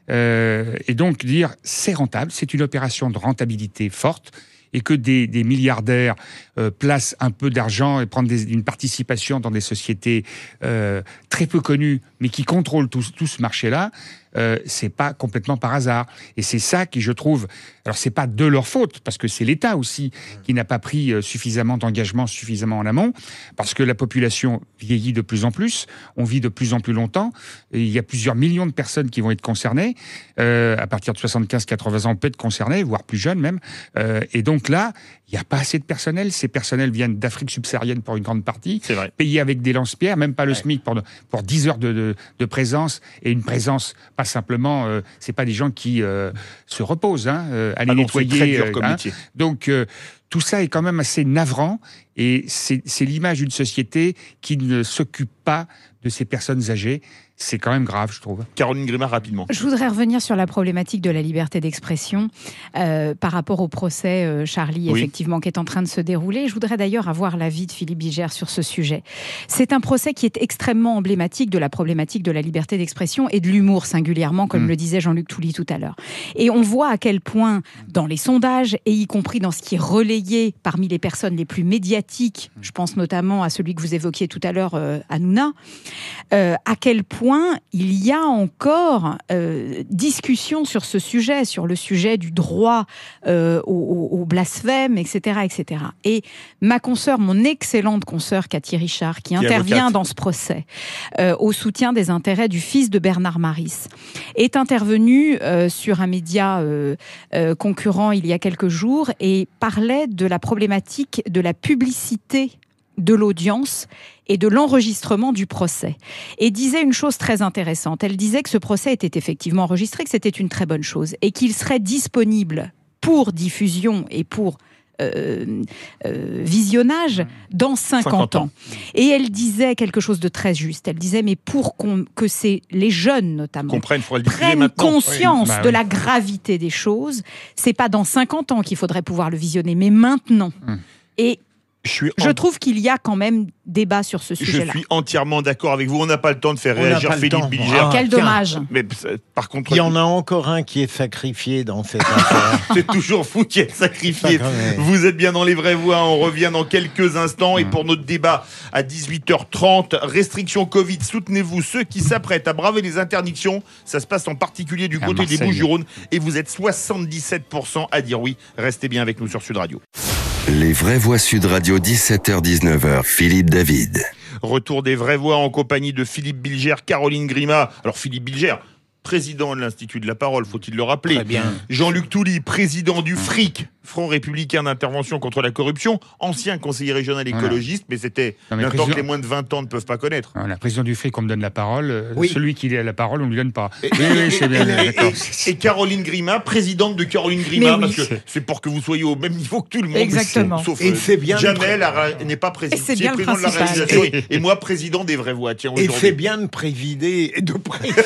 Euh, et donc dire c'est rentable, c'est une opération de rentabilité forte, et que des, des milliardaires euh, placent un peu d'argent et prennent des, une participation dans des sociétés euh, très peu connues, mais qui contrôlent tout, tout ce marché-là, euh, c'est pas complètement par hasard. Et c'est ça qui, je trouve, alors c'est pas de leur faute, parce que c'est l'État aussi qui n'a pas pris euh, suffisamment d'engagement, suffisamment en amont, parce que la population vieillit de plus en plus, on vit de plus en plus longtemps, et il y a plusieurs millions de personnes qui vont être concernées, euh, à partir de soixante-quinze à quatre-vingts ans, on peut être concerné, voire plus jeune même, euh, et donc là, il n'y a pas assez de personnel. Ces personnels viennent d'Afrique subsaharienne pour une grande partie, payés avec des lance-pierres, même pas le ouais. SMIC pour, pour dix heures de, de, de présence, et une présence, pas simplement, euh, c'est pas des gens qui euh, se reposent, hein, euh, aller ah non, nettoyer. C'est très dur comme hein. métier. Donc, euh, tout ça est quand même assez navrant, et c'est, c'est l'image d'une société qui ne s'occupe pas de ces personnes âgées. C'est quand même grave, je trouve. Caroline Grimard, rapidement. Je voudrais revenir sur la problématique de la liberté d'expression euh, par rapport au procès euh, Charlie, oui. effectivement, qui est en train de se dérouler. Je voudrais d'ailleurs avoir l'avis de Philippe Bilger sur ce sujet. C'est un procès qui est extrêmement emblématique de la problématique de la liberté d'expression et de l'humour singulièrement, comme mmh. le disait Jean-Luc Touly tout à l'heure. Et on voit à quel point, dans les sondages, et y compris dans ce qui est relayé parmi les personnes les plus médiatiques, je pense notamment à celui que vous évoquiez tout à l'heure, euh, Hanouna, euh, à quel point il y a encore euh, discussion sur ce sujet, sur le sujet du droit euh, au, au blasphème, et cetera, et cetera. Et ma consoeur, mon excellente consoeur Cathy Richard, qui, qui intervient avocate. dans ce procès euh, au soutien des intérêts du fils de Bernard Maris, est intervenue euh, sur un média euh, euh, concurrent il y a quelques jours et parlait de la problématique de la publicité de l'audience et de l'enregistrement du procès. Et disait une chose très intéressante. Elle disait que ce procès était effectivement enregistré, que c'était une très bonne chose, et qu'il serait disponible pour diffusion et pour euh, euh, visionnage dans cinquante ans. Et elle disait quelque chose de très juste. Elle disait, mais pour qu'on, que c'est les jeunes notamment Comprennent, prennent conscience oui. bah, de oui. la gravité des choses, c'est pas dans cinquante ans qu'il faudrait pouvoir le visionner, mais maintenant. Hum. Et Je, suis en... je trouve qu'il y a quand même débat sur ce sujet-là. Je suis entièrement d'accord avec vous. On n'a pas le temps de faire On réagir Philippe Bilger. Ah, quel dommage. Mais par contre, il y en a encore un qui est sacrifié dans cette affaire. C'est toujours vous qui êtes sacrifié. Vous êtes bien dans les vraies voix. On revient dans quelques instants. Et pour notre débat à dix-huit heures trente, restrictions Covid, soutenez-vous ceux qui s'apprêtent à braver les interdictions. Ça se passe en particulier du côté des Bouches-du-Rhône. Et vous êtes soixante-dix-sept pour cent à dire oui. Restez bien avec nous sur Sud Radio. Les vraies voix Sud Radio, dix-sept heures dix-neuf heures, Philippe David. Retour des vraies voix en compagnie de Philippe Bilger, Caroline Grimard. Alors Philippe Bilger, président de l'Institut de la Parole, faut-il le rappeler. Très bien. Jean-Luc Touly, président du F R I C, Front républicain d'intervention contre la corruption, ancien conseiller régional écologiste, voilà. mais c'était non, mais un président... temps que les moins de vingt ans ne peuvent pas connaître. Non, la président du F R I C, on me donne la parole. Oui. Celui qui a la parole, on ne lui donne pas. Et, oui, oui, c'est bien, et, d'accord. Et, et Caroline Grimard, présidente de Caroline Grimard, oui. parce que c'est pour que vous soyez au même niveau que tout le monde. Exactement. Sauf et c'est bien Jamel pr... n'est pas président. C'est bien président de la réalisation et, et moi président des vraies voix. Tiens, et c'est bien de présider, de préciser,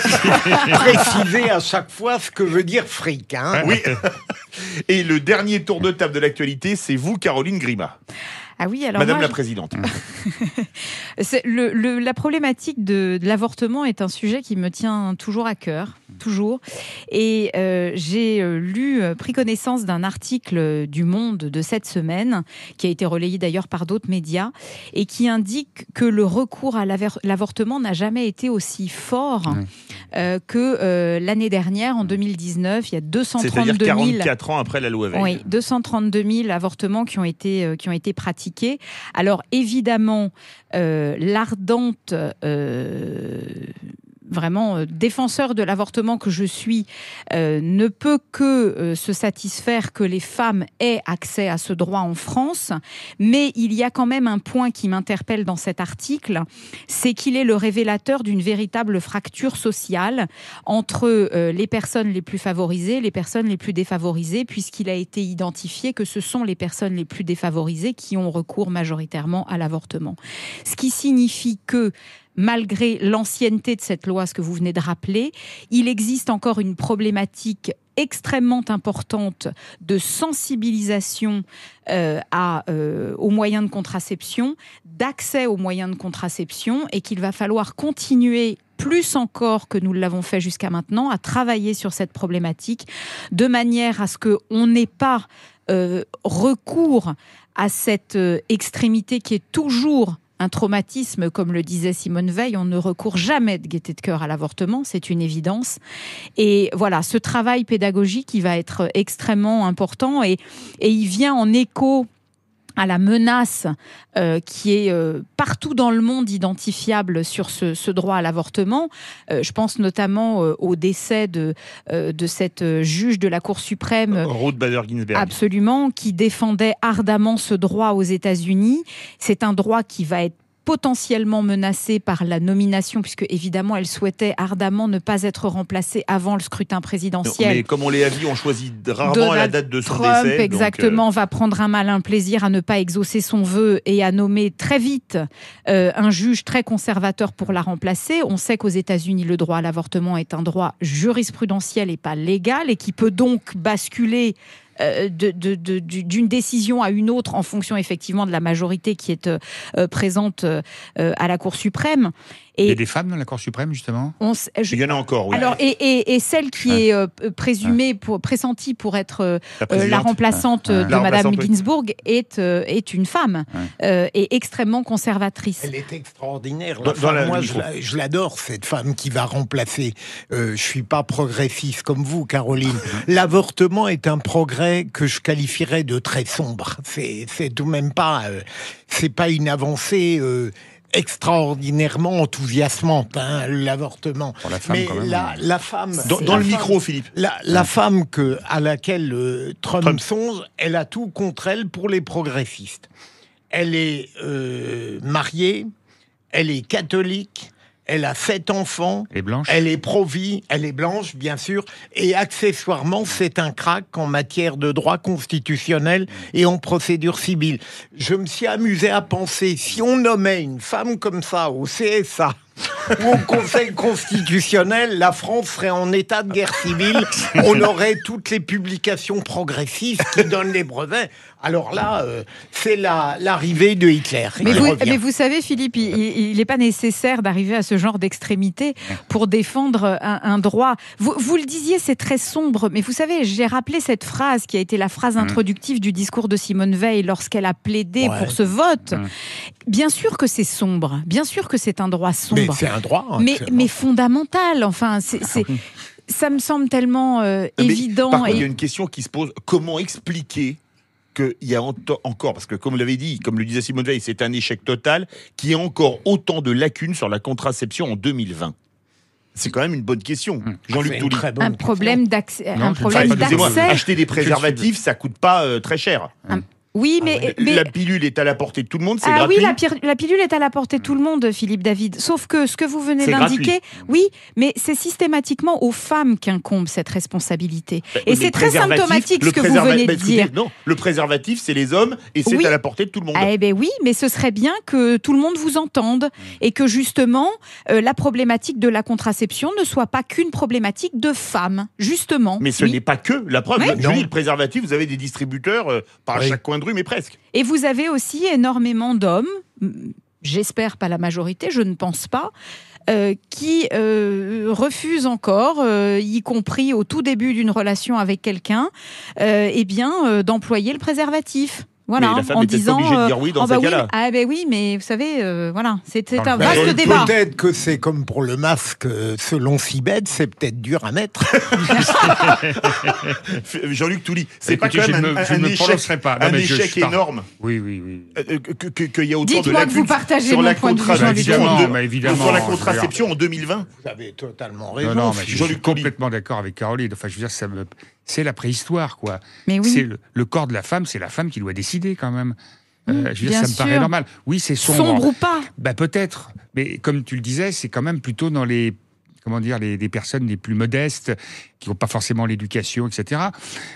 préciser à chaque fois ce que veut dire F R I C. Hein. Oui. Et le dernier tour de table de l'actualité, c'est vous, Caroline Grimard. Ah oui, alors Madame moi, la je... Présidente. c'est le, le, la problématique de, de l'avortement est un sujet qui me tient toujours à cœur. toujours. Et euh, j'ai euh, lu, euh, pris connaissance d'un article du Monde de cette semaine, qui a été relayé d'ailleurs par d'autres médias, et qui indique que le recours à l'aver- l'avortement n'a jamais été aussi fort oui. euh, que euh, l'année dernière, en deux mille dix-neuf. Il y a deux cent trente-deux mille... C'est-à-dire quarante-quatre ans après la loi Veil. Oui, deux cent trente-deux mille avortements qui ont été, euh, qui ont été pratiqués. Alors évidemment, euh, l'ardente... Euh, vraiment euh, défenseur de l'avortement que je suis, euh, ne peut que euh, se satisfaire que les femmes aient accès à ce droit en France. Mais il y a quand même un point qui m'interpelle dans cet article, c'est qu'il est le révélateur d'une véritable fracture sociale entre euh, les personnes les plus favorisées et les personnes les plus défavorisées, puisqu'il a été identifié que ce sont les personnes les plus défavorisées qui ont recours majoritairement à l'avortement. Ce qui signifie que malgré l'ancienneté de cette loi, ce que vous venez de rappeler, il existe encore une problématique extrêmement importante de sensibilisation euh, à, euh, aux moyens de contraception, d'accès aux moyens de contraception, et qu'il va falloir continuer plus encore que nous l'avons fait jusqu'à maintenant, à travailler sur cette problématique, de manière à ce qu'on n'ait pas euh, recours à cette euh, extrémité qui est toujours un traumatisme, comme le disait Simone Veil. On ne recourt jamais de gaieté de cœur à l'avortement, c'est une évidence. Et voilà, ce travail pédagogique, il va être extrêmement important, et, et il vient en écho à la menace euh, qui est euh, partout dans le monde identifiable sur ce, ce droit à l'avortement. Euh, je pense notamment euh, au décès de, euh, de cette euh, juge de la Cour suprême, Ruth Bader Ginsburg. Absolument, qui défendait ardemment ce droit aux États-Unis. C'est un droit qui va être potentiellement menacée par la nomination, puisque évidemment elle souhaitait ardemment ne pas être remplacée avant le scrutin présidentiel. Non, mais comme on l'a vu, on choisit rarement Donald la date de son Trump, décès. exactement, donc euh... va prendre un malin plaisir à ne pas exaucer son vœu et à nommer très vite euh, un juge très conservateur pour la remplacer. On sait qu'aux États-Unis, le droit à l'avortement est un droit jurisprudentiel et pas légal, et qui peut donc basculer Euh, de, de, de, d'une décision à une autre en fonction effectivement de la majorité qui est euh, présente euh, à la Cour suprême. Et il y a des femmes dans la Cour suprême, justement on, je, Il y en a encore, oui. Alors, et, et, et celle qui ouais. est euh, présumée, pour, pressentie pour être euh, la, la remplaçante ouais. de la Madame remplaçante, Ginsburg est, euh, est une femme ouais. euh, et extrêmement conservatrice. Elle est extraordinaire. La dans, femme, dans la, moi, je, la, je l'adore, cette femme qui va remplacer. Euh, je ne suis pas progressiste comme vous, Caroline. L'avortement est un progrès que je qualifierais de très sombre. C'est, c'est tout de même pas... Euh, c'est pas une avancée... Euh, extraordinairement enthousiasmante, hein, l'avortement. Pour la femme, mais quand même. La, la femme... Dans, dans la le femme, micro, Philippe. La, la femme que, à laquelle euh, Trump, Trump songe, elle a tout contre elle pour les progressistes. Elle est euh, mariée, elle est catholique, elle a sept enfants, elle est blanche, elle est pro-vie, elle est blanche, bien sûr, et accessoirement, c'est un crack en matière de droit constitutionnel et en procédure civile. Je me suis amusé à penser, si on nommait une femme comme ça au C S A, ou au Conseil constitutionnel, la France serait en état de guerre civile. On aurait toutes les publications progressistes qui donnent les brevets. Alors là, euh, c'est la, l'arrivée de Hitler. Mais vous, mais vous savez, Philippe, il n'est pas nécessaire d'arriver à ce genre d'extrémité pour défendre un, un droit. Vous, vous le disiez, c'est très sombre, mais vous savez, j'ai rappelé cette phrase qui a été la phrase introductive du discours de Simone Veil lorsqu'elle a plaidé ouais. pour ce vote. Ouais. Bien sûr que c'est sombre, bien sûr que c'est un droit sombre. Mais c'est un droit. Hein, mais, mais fondamental, enfin, c'est... c'est... Ça me semble tellement euh, évident. Par contre, et... il y a une question qui se pose. Comment expliquer qu'il y a encore, parce que comme vous l'avez dit, comme le disait Simone Veil, c'est un échec total, qu'il y a encore autant de lacunes sur la contraception en deux mille vingt? C'est quand même une bonne question. Jean-Luc Touly. Un problème d'accès. Non, un problème d'accès. Acheter des préservatifs, ça coûte pas euh, très cher. Un... Oui, mais, ah ouais. mais... La pilule est à la portée de tout le monde, c'est ah gratuit. Oui, la, pire, la pilule est à la portée de tout le monde, Philippe David. Sauf que ce que vous venez c'est d'indiquer, gratuit. Oui, mais c'est systématiquement aux femmes qu'incombe cette responsabilité. Bah, et c'est très symptomatique ce que vous venez de bah, dire. Non, le préservatif, c'est les hommes et c'est oui. à la portée de tout le monde. Ah, eh ben oui, mais ce serait bien que tout le monde vous entende et que justement, euh, la problématique de la contraception ne soit pas qu'une problématique de femmes, justement. Mais ce oui. n'est pas que la preuve. Oui. Je dis, le préservatif, vous avez des distributeurs euh, par oui. chaque coin de rue, mais presque. Et vous avez aussi énormément d'hommes, j'espère pas la majorité, je ne pense pas, euh, qui euh, refuse encore, euh, y compris au tout début d'une relation avec quelqu'un, euh, eh bien, euh, d'employer le préservatif. Voilà, mais la femme en est disant, obligée de dire oui dans oh ces bah oui, cas-là. ah ben oui, mais vous savez, euh, voilà, c'est, c'est un Ben, vaste débat. Peut-être que c'est comme pour le masque, selon Sibeth, c'est peut-être dur à mettre. Jean-Luc Touly, c'est Écoutez, pas quand je même ne un, me- un je ne me échec, prononcerai pas. Non, un mais je- échec je pars- énorme Oui, oui, oui. euh, que- que- qu'il y a autant de Dites-moi que lacunes vous partagez sur mon la point de vue, contraception, Jean-Luc. en deux- Bah, évidemment, sur la je veux dire. contraception en deux mille vingt. Vous avez totalement Non, raison. non, mais je suis Jean-Luc Touly. complètement d'accord avec Caroline. Enfin, je veux dire, ça me... c'est la préhistoire, quoi. Mais oui. C'est le, le corps de la femme, c'est la femme qui doit décider, quand même. Euh, je veux dire, bien ça me paraît sûr. normal. Oui, c'est sombre. Sombre ou pas. Bah, peut-être. Mais comme tu le disais, c'est quand même plutôt dans les, comment dire, les, les personnes les plus modestes, qui n'ont pas forcément l'éducation, et cetera.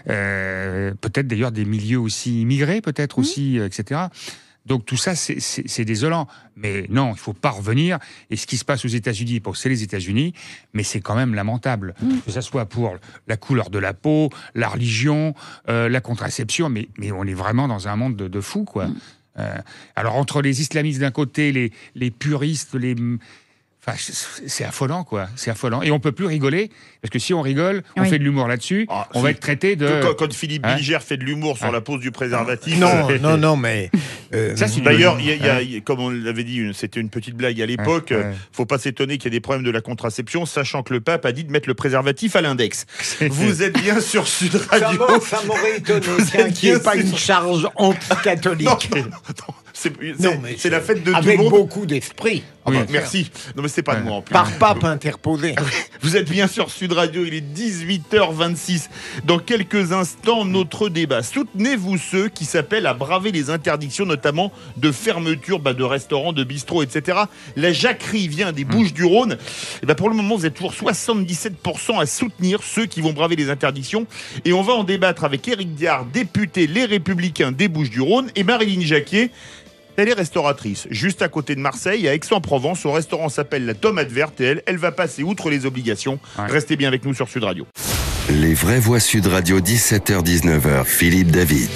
Euh, peut-être d'ailleurs des milieux aussi immigrés, peut-être Mmh. aussi, euh, et cetera. Donc tout ça, c'est, c'est, c'est désolant. Mais non, il faut pas revenir. Et ce qui se passe aux États-Unis, bon, c'est les États-Unis, mais c'est quand même lamentable. Mmh. Que ça soit pour la couleur de la peau, la religion, euh, la contraception, mais, mais on est vraiment dans un monde de, de fous, quoi. Mmh. Euh, alors entre les islamistes d'un côté, les, les puristes, les... Enfin, c'est affolant, quoi. C'est affolant. Et on peut plus rigoler, parce que si on rigole, on Oui. fait de l'humour là-dessus, Ah, on si. va être traité de... Quand, quand Philippe Hein Bilger fait de l'humour sur Ah. la pose du préservatif. Non, euh, non, non, mais... euh, Ça, c'est D'ailleurs, il y a- il y a- Hein. il y a- comme on l'avait dit, une- c'était une petite blague à l'époque. Ouais, ouais. euh, Faut pas s'étonner qu'il y ait des problèmes de la contraception, sachant que le pape a dit de mettre le préservatif à l'index. Vous êtes bien sur Sud ça, Radio. m'a- ça m'aurait étonné Vous qu'il êtes n'y ait bien pas sûr- une charge anti-catholique. Non, non, non, c'est c'est- Non, mais c'est la fête de tout avec le monde. beaucoup d'esprit. Ah bah, Oui. merci. Non mais c'est pas de moi en plus. Par pape interposé. Vous êtes bien sur Sud Radio, il est dix-huit heures vingt-six. Dans quelques instants, notre débat. Soutenez-vous ceux qui s'appellent à braver les interdictions, notamment de fermeture bah, de restaurants, de bistrots, et cetera. La jacquerie vient des Bouches-du-Rhône. Et bah, pour le moment, vous êtes toujours soixante-dix-sept pour cent à soutenir ceux qui vont braver les interdictions. Et on va en débattre avec Éric Diard, député Les Républicains des Bouches-du-Rhône, et Marilyn Jacquier. Elle est restauratrice, juste à côté de Marseille, à Aix-en-Provence. Son restaurant s'appelle la Tomate Verte et elle, elle va passer outre les obligations. Ouais. Restez bien avec nous sur Sud Radio. Les vraies voix Sud Radio, dix-sept heures dix-neuf heures. Philippe David.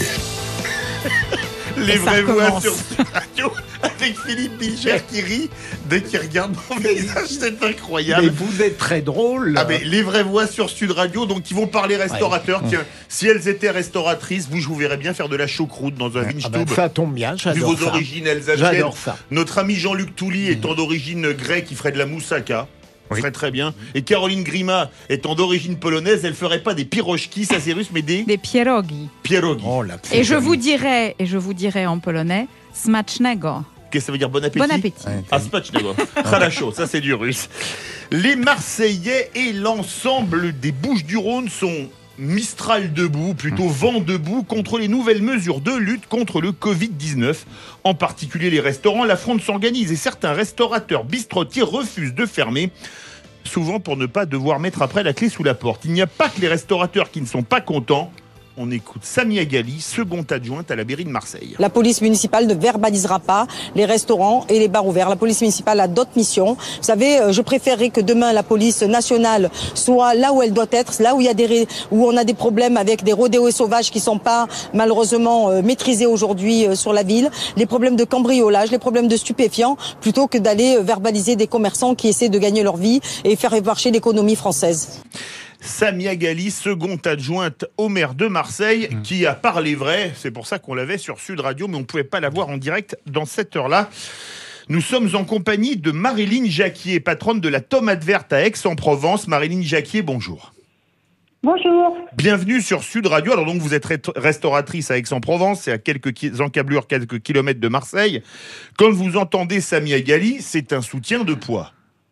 Les Et ça vraies voix recommence. sur Sud Radio avec Philippe Bilger qui rit dès qu'il regarde mon visage. C'est Mais incroyable. vous êtes très drôle. Ah mais les vraies voix sur Sud Radio, donc ils vont parler restaurateurs. Tiens, si elles étaient restauratrices, vous, je vous verrais bien faire de la choucroute dans un Ah ben, Winchtube. ça tombe bien, Vu j'adore vos ça. origines alsaciennes. J'adore ça. Notre ami Jean-Luc Touly étant d'origine grecque, il ferait de la moussaka. Oui. Ferait très bien. Et Caroline Grima étant d'origine polonaise, elle ferait pas des pirochki, ça c'est russe, mais des Des pierogi. pierogi. Oh, la Et je vous dirais, et je vous dirais en polonais, smacznego. Qu'est-ce que ça veut dire bon appétit? Bon appétit. Ah, spatchnego. Khalacho, ça c'est du russe. Les Marseillais et l'ensemble des Bouches-du-Rhône sont Mistral debout, plutôt vent debout, contre les nouvelles mesures de lutte contre le covid dix-neuf. En particulier les restaurants, la fronde s'organise et certains restaurateurs bistrotiers refusent de fermer, souvent pour ne pas devoir mettre après la clé sous la porte. Il n'y a pas que les restaurateurs qui ne sont pas contents. On écoute Samia Gali, seconde adjointe à la mairie de Marseille. La police municipale ne verbalisera pas les restaurants et les bars ouverts. La police municipale a d'autres missions. Vous savez, je préférerais que demain la police nationale soit là où elle doit être, là où il y a des où on a des problèmes avec des rodéos sauvages qui sont pas malheureusement euh, maîtrisés aujourd'hui euh, sur la ville, les problèmes de cambriolage, les problèmes de stupéfiants, plutôt que d'aller euh, verbaliser des commerçants qui essaient de gagner leur vie et faire marcher l'économie française. Samia Gali, seconde adjointe au maire de Marseille, mmh. qui a parlé vrai. C'est pour ça qu'on l'avait sur Sud Radio, mais on ne pouvait pas la voir en direct dans cette heure-là. Nous sommes en compagnie de Marilyn Jacquier, patronne de la Tomate Verte à Aix-en-Provence. Marilyn Jacquier, bonjour. Bonjour. Bienvenue sur Sud Radio. Alors donc vous êtes restauratrice à Aix-en-Provence, c'est à quelques encablures, quelques kilomètres de Marseille. Quand vous entendez Samia Gali, c'est un soutien de poids.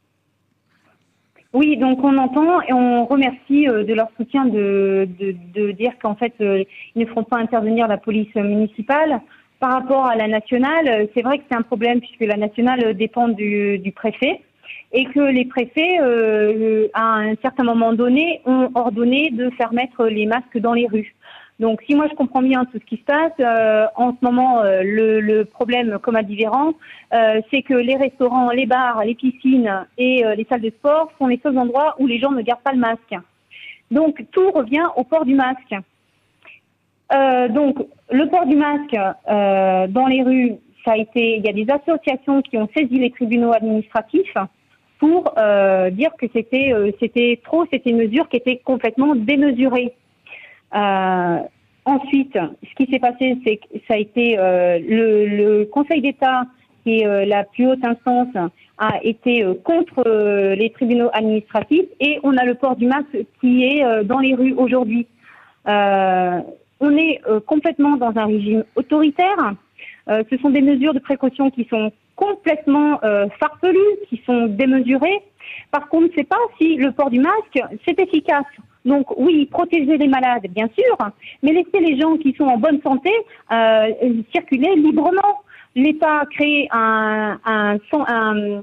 Oui, donc on entend et on remercie euh, de leur soutien de, de, de dire qu'en fait, euh, ils ne feront pas intervenir la police municipale. Par rapport à la nationale, euh, c'est vrai que c'est un problème puisque la nationale dépend du, du préfet et que les préfets, euh, à un certain moment donné, ont ordonné de faire mettre les masques dans les rues. Donc, si moi je comprends bien tout ce qui se passe, euh, en ce moment, euh, le, le problème, comme à Divéran, euh, c'est que les restaurants, les bars, les piscines et euh, les salles de sport sont les seuls endroits où les gens ne gardent pas le masque. Donc, tout revient au port du masque. Euh, donc, le port du masque euh, dans les rues, ça a été, il y a des associations qui ont saisi les tribunaux administratifs pour euh, dire que c'était euh, c'était trop, c'était une mesure qui était complètement démesurée. Euh, ensuite, ce qui s'est passé, c'est que ça a été euh, le, le Conseil d'État, qui est euh, la plus haute instance, a été euh, contre euh, les tribunaux administratifs, et on a le port du masque qui est euh, dans les rues aujourd'hui. Euh, on est euh, complètement dans un régime autoritaire. Euh, ce sont des mesures de précaution qui sont complètement euh, farfelues, qui sont démesurées, parce qu'on ne sait pas si le port du masque, c'est efficace. Donc oui, protéger les malades, bien sûr, mais laisser les gens qui sont en bonne santé euh, circuler librement. L'État a créé un, un, un,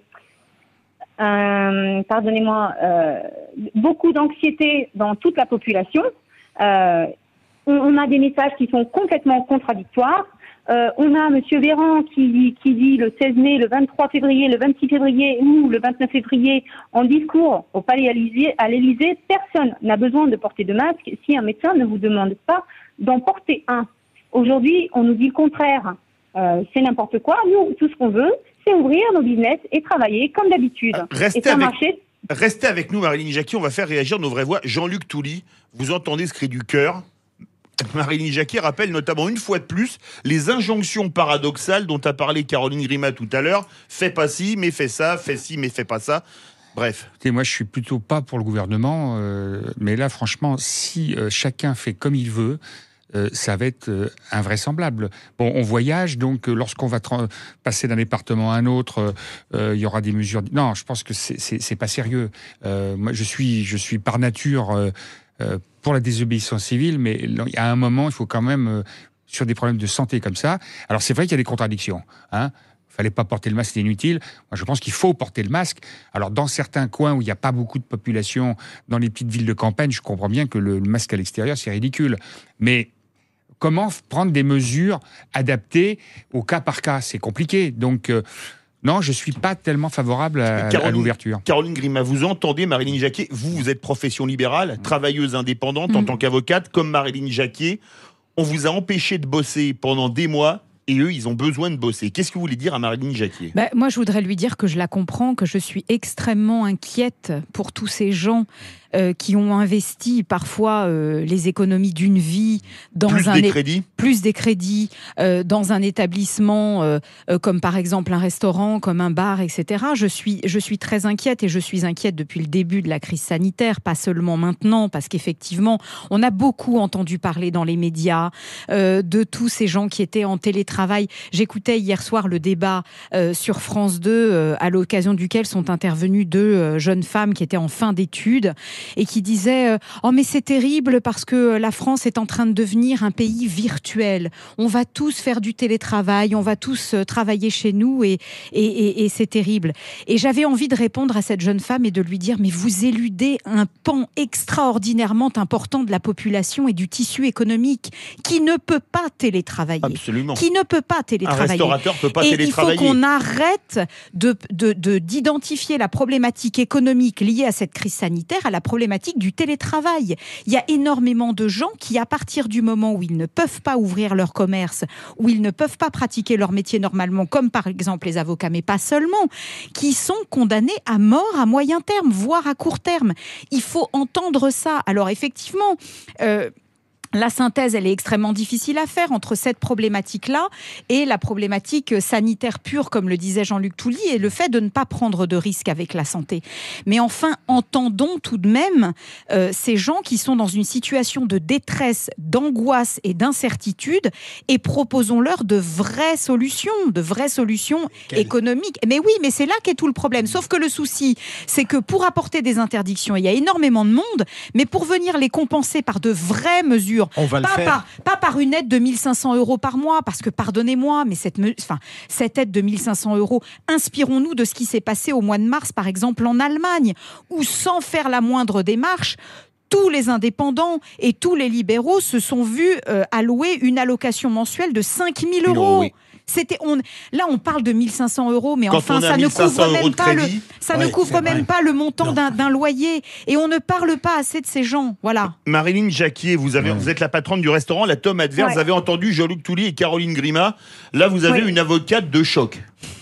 un pardonnez-moi, euh, beaucoup d'anxiété dans toute la population. Euh, on, on a des messages qui sont complètement contradictoires. Euh, on a M. Véran qui, qui dit le seize mai, le vingt-trois février, le vingt-six février ou le vingt-neuf février en discours au Palais à l'Élysée, personne n'a besoin de porter de masque si un médecin ne vous demande pas d'en porter un. Aujourd'hui, on nous dit le contraire. Euh, c'est n'importe quoi. Nous, tout ce qu'on veut, c'est ouvrir nos business et travailler comme d'habitude. Restez et ça avec... marchait. Restez avec nous, Marilyn Jacquier. On va faire réagir nos vraies voix. Jean-Luc Touly, vous entendez ce cri du cœur? Marilyn Jacquier rappelle notamment une fois de plus les injonctions paradoxales dont a parlé Caroline Grima tout à l'heure. Fais pas ci, mais fais ça. Fais ci, mais fais pas ça. Bref. Écoutez, moi, je suis plutôt pas pour le gouvernement. Euh, mais là, franchement, si euh, chacun fait comme il veut, Euh, ça va être euh, invraisemblable. Bon, on voyage, donc euh, lorsqu'on va tra- passer d'un département à un autre, euh, il y aura des mesures. Non, je pense que c'est, c'est, c'est pas sérieux. Euh, moi, je suis, je suis par nature euh, euh, pour la désobéissance civile, mais à un moment, il faut quand même, euh, sur des problèmes de santé comme ça. Alors, c'est vrai qu'il y a des contradictions, hein. Fallait pas porter le masque, c'est inutile. Moi, je pense qu'il faut porter le masque. Alors, dans certains coins où il n'y a pas beaucoup de population, dans les petites villes de campagne, je comprends bien que le, le masque à l'extérieur, c'est ridicule. Mais comment prendre des mesures adaptées au cas par cas? C'est compliqué. Donc, euh, non, je ne suis pas tellement favorable à, Caroline, à l'ouverture. Caroline Grima, vous entendez Marilyn Jacquier? Vous, vous êtes profession libérale, travailleuse indépendante mmh. en tant qu'avocate, comme Marilyn Jacquier. On vous a empêché de bosser pendant des mois. Et eux, ils ont besoin de bosser. Qu'est-ce que vous voulez dire à Marilyn Jacquier? bah, Moi, je voudrais lui dire que je la comprends, que je suis extrêmement inquiète pour tous ces gens euh, qui ont investi parfois euh, les économies d'une vie dans plus un des é- crédits, plus des crédits euh, dans un établissement euh, euh, comme par exemple un restaurant, comme un bar, et cetera. Je suis, je suis très inquiète et je suis inquiète depuis le début de la crise sanitaire, pas seulement maintenant, parce qu'effectivement, on a beaucoup entendu parler dans les médias euh, de tous ces gens qui étaient en télétravail. J'écoutais hier soir le débat euh, sur France deux, euh, à l'occasion duquel sont intervenues deux euh, jeunes femmes qui étaient en fin d'études et qui disaient euh, « Oh mais c'est terrible parce que la France est en train de devenir un pays virtuel. On va tous faire du télétravail, on va tous euh, travailler chez nous et, et, et, et c'est terrible. » Et j'avais envie de répondre à cette jeune femme et de lui dire « Mais vous éludez un pan extraordinairement important de la population et du tissu économique qui ne peut pas télétravailler. » Absolument. Qui ne peut pas télétravailler. Un restaurateur peut pas et télétravailler. Il faut qu'on arrête de, de, de, d'identifier la problématique économique liée à cette crise sanitaire à la problématique du télétravail. Il y a énormément de gens qui, à partir du moment où ils ne peuvent pas ouvrir leur commerce, où ils ne peuvent pas pratiquer leur métier normalement, comme par exemple les avocats, mais pas seulement, qui sont condamnés à mort à moyen terme, voire à court terme. Il faut entendre ça. Alors effectivement... Euh, La synthèse, elle est extrêmement difficile à faire entre cette problématique-là et la problématique sanitaire pure, comme le disait Jean-Luc Touly, et le fait de ne pas prendre de risques avec la santé. Mais enfin, entendons tout de même euh, ces gens qui sont dans une situation de détresse, d'angoisse et d'incertitude et proposons-leur de vraies solutions, de vraies solutions Quelle... économiques. Mais oui, mais c'est là qu'est tout le problème. Sauf que le souci, c'est que pour apporter des interdictions, il y a énormément de monde, mais pour venir les compenser par de vraies mesures, on va pas, le faire. Par, pas par une aide de mille cinq cents euros par mois, parce que, pardonnez-moi, mais cette, enfin, cette aide de mille cinq cents euros, inspirons-nous de ce qui s'est passé au mois de mars, par exemple, en Allemagne, où, sans faire la moindre démarche, tous les indépendants et tous les libéraux se sont vus euh, allouer une allocation mensuelle de cinq mille euros. Oui. C'était, on, là, on parle de mille cinq cents euros, mais Quand enfin, ça ne couvre même pas le, ça ouais, ne couvre même pas le montant d'un, d'un loyer. Et on ne parle pas assez de ces gens. Voilà. Marilyn Jacquier, vous, avez, ouais. vous êtes la patronne du restaurant La Tome Adverse. Ouais. Vous avez entendu Jean-Luc Touly et Caroline Grima. Là, vous avez ouais. une avocate de choc.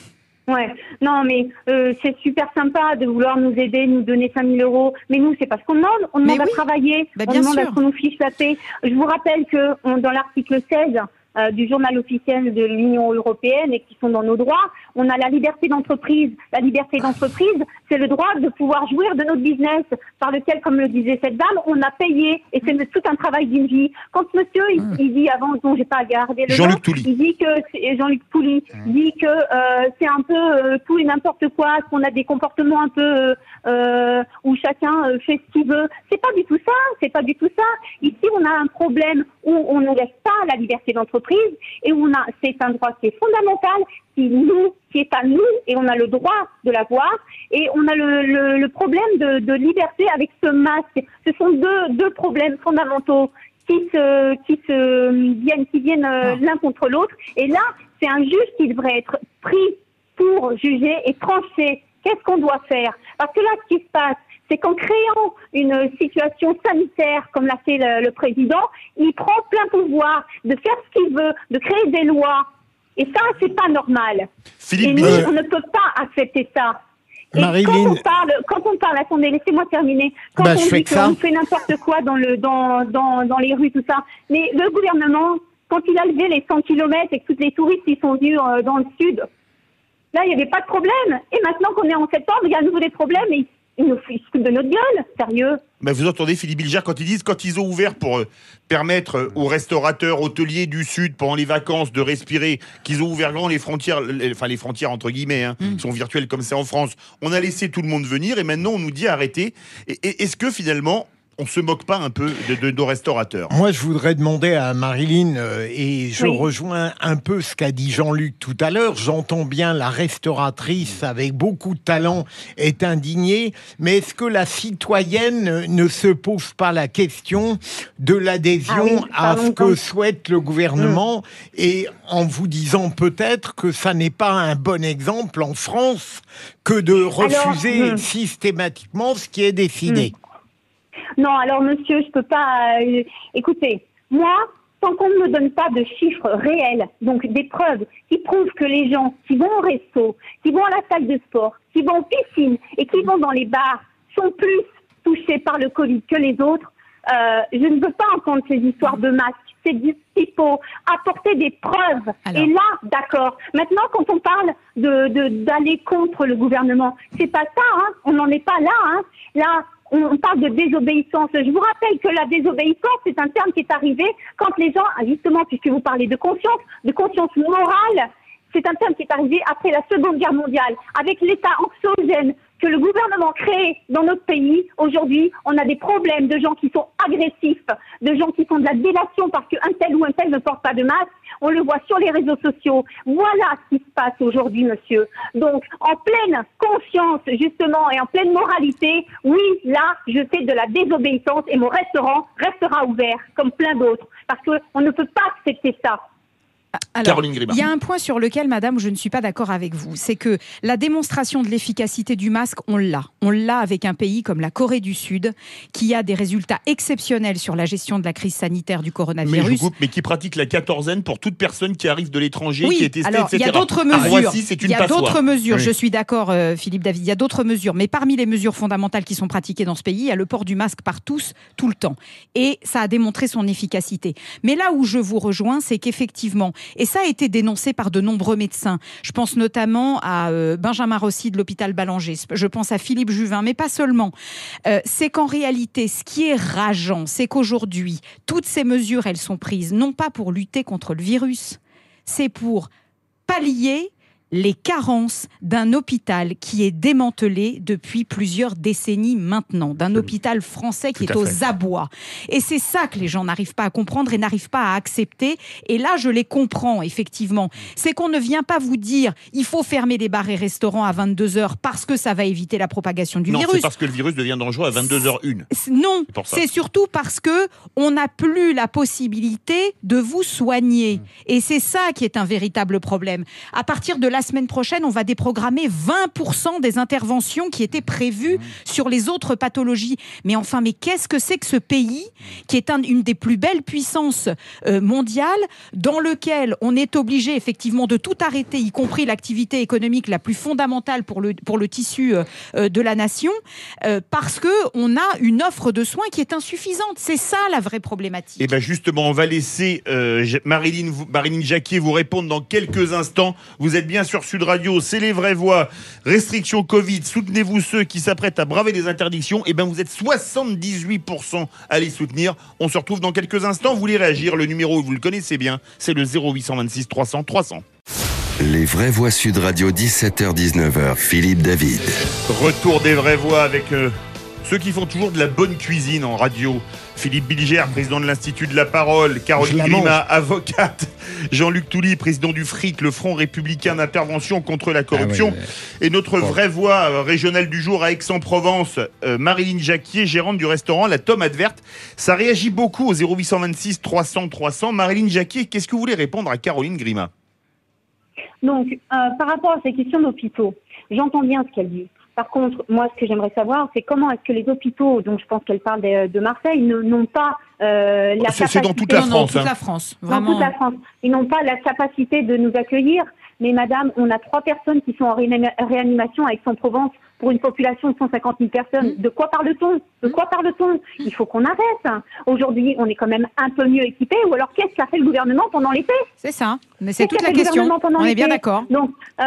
Ouais, non, mais euh, c'est super sympa de vouloir nous aider, nous donner cinq mille euros. Mais nous, c'est parce qu'on demande. On demande Mais à oui. travailler. Bah, on bien demande sûr. à ce qu'on nous fiche la paix. Je vous rappelle que on, dans l'article seize euh, du journal officiel de l'Union européenne et qui sont dans nos droits, on a la liberté d'entreprise. La liberté d'entreprise, c'est le droit de pouvoir jouir de notre business par lequel, comme le disait cette dame, on a payé. Et c'est tout un travail d'une vie. Quand monsieur, il, il dit avant, dont j'ai pas gardé le Jean-Luc nom, Touly. il dit que c'est- Jean-Luc Touly dit que euh, c'est un peu euh, tout et n'importe quoi, qu'on a des comportements un peu euh, euh, où chacun euh, fait ce qu'il veut. C'est pas du tout ça, c'est pas du tout ça. Ici, on a un problème où on ne laisse pas la liberté d'entreprise et où on a, c'est un droit qui est fondamental, qui nous, qui est à nous et on a le droit de l'avoir. Et on a le, le, le problème de, de liberté avec ce masque. Ce sont deux, deux problèmes fondamentaux qui se, qui se viennent, qui viennent euh, l'un contre l'autre. Et là, c'est un juge qui devrait être pris pour juger et trancher. Qu'est-ce qu'on doit faire? Parce que là, ce qui se passe, c'est qu'en créant une situation sanitaire, comme l'a fait le, le président, il prend plein pouvoir de faire ce qu'il veut, de créer des lois. Et ça, c'est pas normal. Philippe et nous, Bilger. on ne peut pas accepter ça. Et Marilyn. quand on parle, quand on parle, attendez, laissez-moi terminer. Quand Bah, on je fais dit que ça. qu'on fait n'importe quoi dans le, dans, dans, dans les rues, tout ça. Mais le gouvernement, quand il a levé les cent kilomètres et que tous les touristes, ils sont venus euh, dans le sud, là, il n'y avait pas de problème. Et maintenant qu'on est en septembre, il y a à nouveau des problèmes et ils nous ils se foutent de notre gueule. Sérieux. Mais vous entendez Philippe Bilger quand ils disent, quand ils ont ouvert pour euh, permettre euh, aux restaurateurs, hôteliers du Sud pendant les vacances de respirer, qu'ils ont ouvert grand les frontières, les- enfin les frontières entre guillemets, hein, qui sont virtuelles comme c'est en France, on a laissé tout le monde venir et maintenant on nous dit arrêtez. Et, et est-ce que finalement on se moque pas un peu de, de nos restaurateurs? Moi, je voudrais demander à Marilyn, euh, et je Oui. rejoins un peu ce qu'a dit Jean-Luc tout à l'heure. J'entends bien la restauratrice avec beaucoup de talent est indignée, mais est-ce que la citoyenne ne se pose pas la question de l'adhésion Ah oui, à ce pardon. que souhaite le gouvernement, et en vous disant peut-être que ça n'est pas un bon exemple en France que de refuser hum. systématiquement ce qui est décidé. Non, alors monsieur, je peux pas. euh, écoutez, moi, tant qu'on ne me donne pas de chiffres réels, donc des preuves qui prouvent que les gens qui vont au resto, qui vont à la salle de sport, qui vont en piscine et qui vont dans les bars sont plus touchés par le Covid que les autres, euh, je ne veux pas entendre ces histoires de masques. C'est du il faut apporter des preuves. Alors. Et là, d'accord. Maintenant, quand on parle de de- d'aller contre le gouvernement, c'est pas ça, hein. On n'en est pas là, hein. Là, on, on parle de désobéissance. Je vous rappelle que la désobéissance, c'est un terme qui est arrivé quand les gens, justement, puisque vous parlez de conscience, de conscience morale, c'est un terme qui est arrivé après la Seconde Guerre mondiale, avec l'état anxiogène que le gouvernement crée dans notre pays. Aujourd'hui, on a des problèmes de gens qui sont agressifs, de gens qui font de la délation parce qu'un tel ou un tel ne porte pas de masque. On le voit sur les réseaux sociaux. Voilà ce qui se passe aujourd'hui, monsieur. Donc, en pleine conscience, justement, et en pleine moralité, oui, là, je fais de la désobéissance et mon restaurant restera ouvert, comme plein d'autres. Parce qu'on ne peut pas accepter ça. Alors, Caroline Gribard. il y a un point sur lequel, madame, je ne suis pas d'accord avec vous. C'est que la démonstration de l'efficacité du masque, on l'a. On l'a avec un pays comme la Corée du Sud, qui a des résultats exceptionnels sur la gestion de la crise sanitaire du Mais je coronavirus. vous coupe, mais qui pratique la quatorzaine pour toute personne qui arrive de l'étranger, Oui, qui est testée, alors il y a et cetera. d'autres À mesures. Roissy, c'est une Il y a passoire. d'autres mesures. Oui. Je suis d'accord, euh, Philippe David. Il y a d'autres mesures, mais parmi les mesures fondamentales qui sont pratiquées dans ce pays, il y a le port du masque par tous, tout le temps, et ça a démontré son efficacité. Mais là où je vous rejoins, c'est qu'effectivement, et ça a été dénoncé par de nombreux médecins. Je pense notamment à euh, Benjamin Rossi de l'hôpital Ballanger. Je pense à Philippe Juvin, mais pas seulement. Euh, c'est qu'en réalité, ce qui est rageant, c'est qu'aujourd'hui, toutes ces mesures, elles sont prises non pas pour lutter contre le virus, c'est pour pallier les carences d'un hôpital qui est démantelé depuis plusieurs décennies maintenant, d'un hôpital français qui Tout est à aux fait. abois. Et c'est ça que les gens n'arrivent pas à comprendre et n'arrivent pas à accepter. Et là, je les comprends, effectivement. C'est qu'on ne vient pas vous dire il faut fermer les bars et restaurants à vingt-deux heures parce que ça va éviter la propagation du Non, virus. c'est parce que le virus devient dangereux à vingt-deux heures une. Non, C'est pour ça. c'est surtout parce que on n'a plus la possibilité de vous soigner. Et c'est ça qui est un véritable problème. À partir de la semaine prochaine, on va déprogrammer vingt pour cent des interventions qui étaient prévues sur les autres pathologies. Mais enfin, mais qu'est-ce que c'est que ce pays qui est un, une des plus belles puissances euh, mondiales, dans lequel on est obligé effectivement de tout arrêter, y compris l'activité économique la plus fondamentale pour le, pour le tissu euh, de la nation, euh, parce qu'on a une offre de soins qui est insuffisante. C'est ça la vraie problématique. Et bien justement, on va laisser euh, Marilyn, Marilyn Jacquier vous répondre dans quelques instants. Vous êtes bien sur Sud Radio, c'est les vraies voix. Restrictions Covid, soutenez-vous ceux qui s'apprêtent à braver les interdictions. Et bien vous êtes soixante-dix-huit pour cent à les soutenir. On se retrouve dans quelques instants. Vous voulez réagir, le numéro, vous le connaissez bien, c'est le zéro huit cent vingt-six trois cents trois cents. Les vraies voix Sud Radio, dix-sept heures dix-neuf heures, Philippe David. Retour des vraies voix avec euh, ceux qui font toujours de la bonne cuisine en radio. Philippe Bilger, président de l'Institut de la Parole, Caroline Grima, avocate, Jean-Luc Touly, président du F R I C, le Front républicain d'intervention contre la corruption, ah ouais, ouais. Et notre bon. vraie voix euh, régionale du jour à Aix-en-Provence, euh, Marilyn Jacquier, gérante du restaurant La Tome Adverte. Ça réagit beaucoup au zéro huit cent vingt-six trois cents trois cents. Marilyn Jacquier, qu'est-ce que vous voulez répondre à Caroline Grima? Donc, euh, par rapport à ces questions d'hôpitaux, j'entends bien ce qu'elle dit. Par contre, moi, ce que j'aimerais savoir, c'est comment est-ce que les hôpitaux, donc je pense qu'elle parle de, de Marseille, ne, n'ont pas euh, la c'est, capacité... C'est dans toute la non, France. Non, hein. toute la France, vraiment. Dans toute la France. Ils n'ont pas la capacité de nous accueillir. Mais madame, on a trois personnes qui sont en réanimation à Aix-en-Provence pour une population de cent cinquante mille personnes. Mmh. De quoi parle-t-on De quoi parle-t-on Il faut qu'on arrête. Aujourd'hui, on est quand même un peu mieux équipés. Ou alors, qu'est-ce qu'a fait le gouvernement pendant l'été? C'est ça. Mais c'est toute la question. On est bien d'accord. Donc, euh,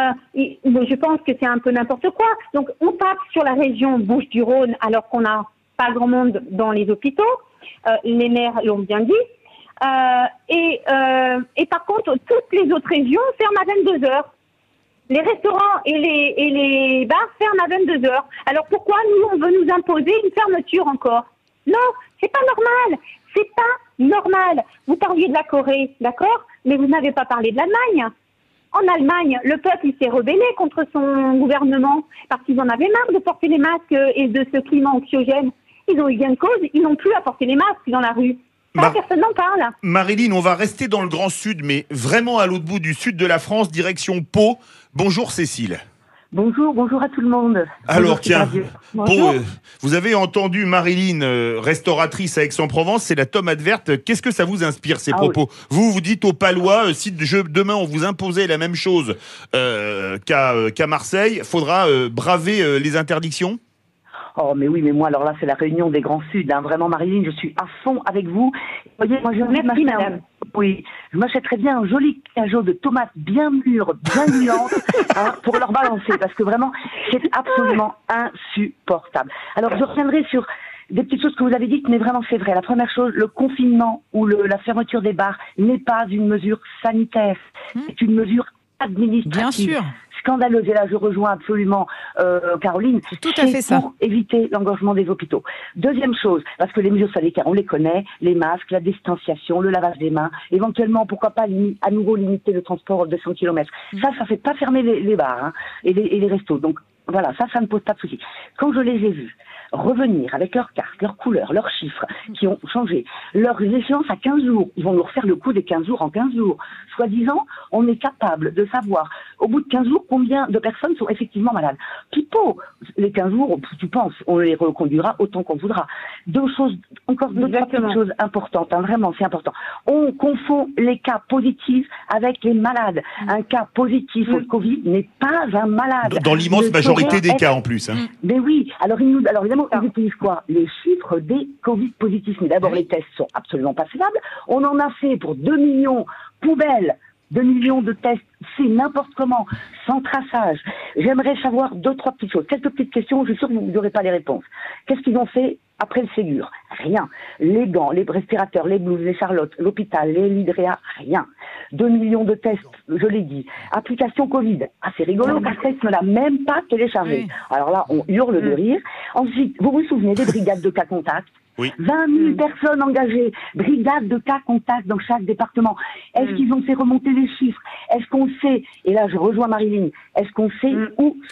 je pense que c'est un peu n'importe quoi. Donc, on tape sur la région Bouches-du-Rhône alors qu'on n'a pas grand monde dans les hôpitaux. Euh, les maires l'ont bien dit. Euh, et, euh, et par contre, toutes les autres régions ferment à vingt-deux heures. Les restaurants et les, et les bars ferment à vingt-deux heures. Alors pourquoi nous, on veut nous imposer une fermeture encore? Non, c'est pas normal. C'est pas normal. Vous parliez de la Corée, d'accord? Mais vous n'avez pas parlé de l'Allemagne. En Allemagne, le peuple il s'est rebellé contre son gouvernement parce qu'ils en avaient marre de porter les masques et de ce climat anxiogène. Ils ont eu gain de cause, ils n'ont plus à porter les masques dans la rue. Mar- personne n'en parle. Marilyn, on va rester dans le Grand Sud, mais vraiment à l'autre bout du sud de la France, direction Pau. Bonjour Cécile. Bonjour, bonjour à tout le monde. Alors bonjour, tiens, Pau, euh, vous avez entendu Marilyn, euh, restauratrice à Aix-en-Provence, c'est la Tome Adverte. Qu'est-ce que ça vous inspire ces ah, propos? Oui. Vous vous dites aux Palois, euh, si je, demain on vous imposait la même chose euh, qu'à, euh, qu'à Marseille, faudra euh, braver euh, les interdictions? Oh, mais oui, mais moi, alors là, c'est la réunion des Grands Suds. Hein. Vraiment, Marilyn, je suis à fond avec vous. Vous voyez, moi, je Merci, madame. Un... Oui, je m'achèterais bien un joli cajot de tomates bien mûres, bien gluantes, hein, pour leur balancer, parce que vraiment, c'est absolument insupportable. Alors, je reviendrai sur des petites choses que vous avez dites, mais vraiment, c'est vrai. La première chose, le confinement ou le, la fermeture des bars n'est pas une mesure sanitaire. Mmh. C'est une mesure administrative. Bien sûr. Scandaleuse, et là je rejoins absolument euh, Caroline, c'est tout à fait ça. Pour éviter l'engorgement des hôpitaux. Deuxième chose, parce que les mesures sanitaires, on les connaît, les masques, la distanciation, le lavage des mains, éventuellement, pourquoi pas limi- à nouveau limiter le transport de cent kilomètres. Mmh. Ça, ça fait pas fermer les, les bars hein, et, les, et les restos. Donc voilà, ça, ça ne pose pas de souci. Quand je les ai vus revenir avec leurs cartes, leurs couleurs, leurs chiffres qui ont changé, leurs échéances à quinze jours. Ils vont nous refaire le coup des quinze jours en quinze jours. Soi-disant, on est capable de savoir, au bout de quinze jours, combien de personnes sont effectivement malades. Pipo, les quinze jours, tu penses, on les reconduira autant qu'on voudra. Deux choses, encore deux petites choses importantes, hein, vraiment, c'est important. On confond les cas positifs avec les malades. Mmh. Un cas positif mmh. au Covid n'est pas un malade. Dans l'immense le majorité des être... cas, en plus. Hein. Mais oui, alors, ils nous, alors évidemment, ils utilisent quoi? Les chiffres des Covid positifs. Mais d'abord, oui. les tests sont absolument pas fiables. On en a fait pour deux millions poubelles, deux millions de tests, c'est n'importe comment, sans traçage. J'aimerais savoir deux, trois petites choses. Quelques petites questions, je suis sûr que vous n'aurez pas les réponses. Qu'est-ce qu'ils ont fait après le Ségur? Rien. Les gants, les respirateurs, les blouses, les charlottes, l'hôpital, les Lidrea, rien. Deux millions de tests, je l'ai dit. Application Covid. Ah, c'est rigolo, Castex ne l'a même pas téléchargé. Oui. Alors là, on hurle de rire. Ensuite, vous vous souvenez des brigades de cas contact? Oui. vingt mille mmh. personnes engagées, brigades de cas contact dans chaque département. Est-ce mmh. qu'ils ont fait remonter les chiffres? Est-ce qu'on sait, et là je rejoins Marilyn, est-ce qu'on sait mmh. où sont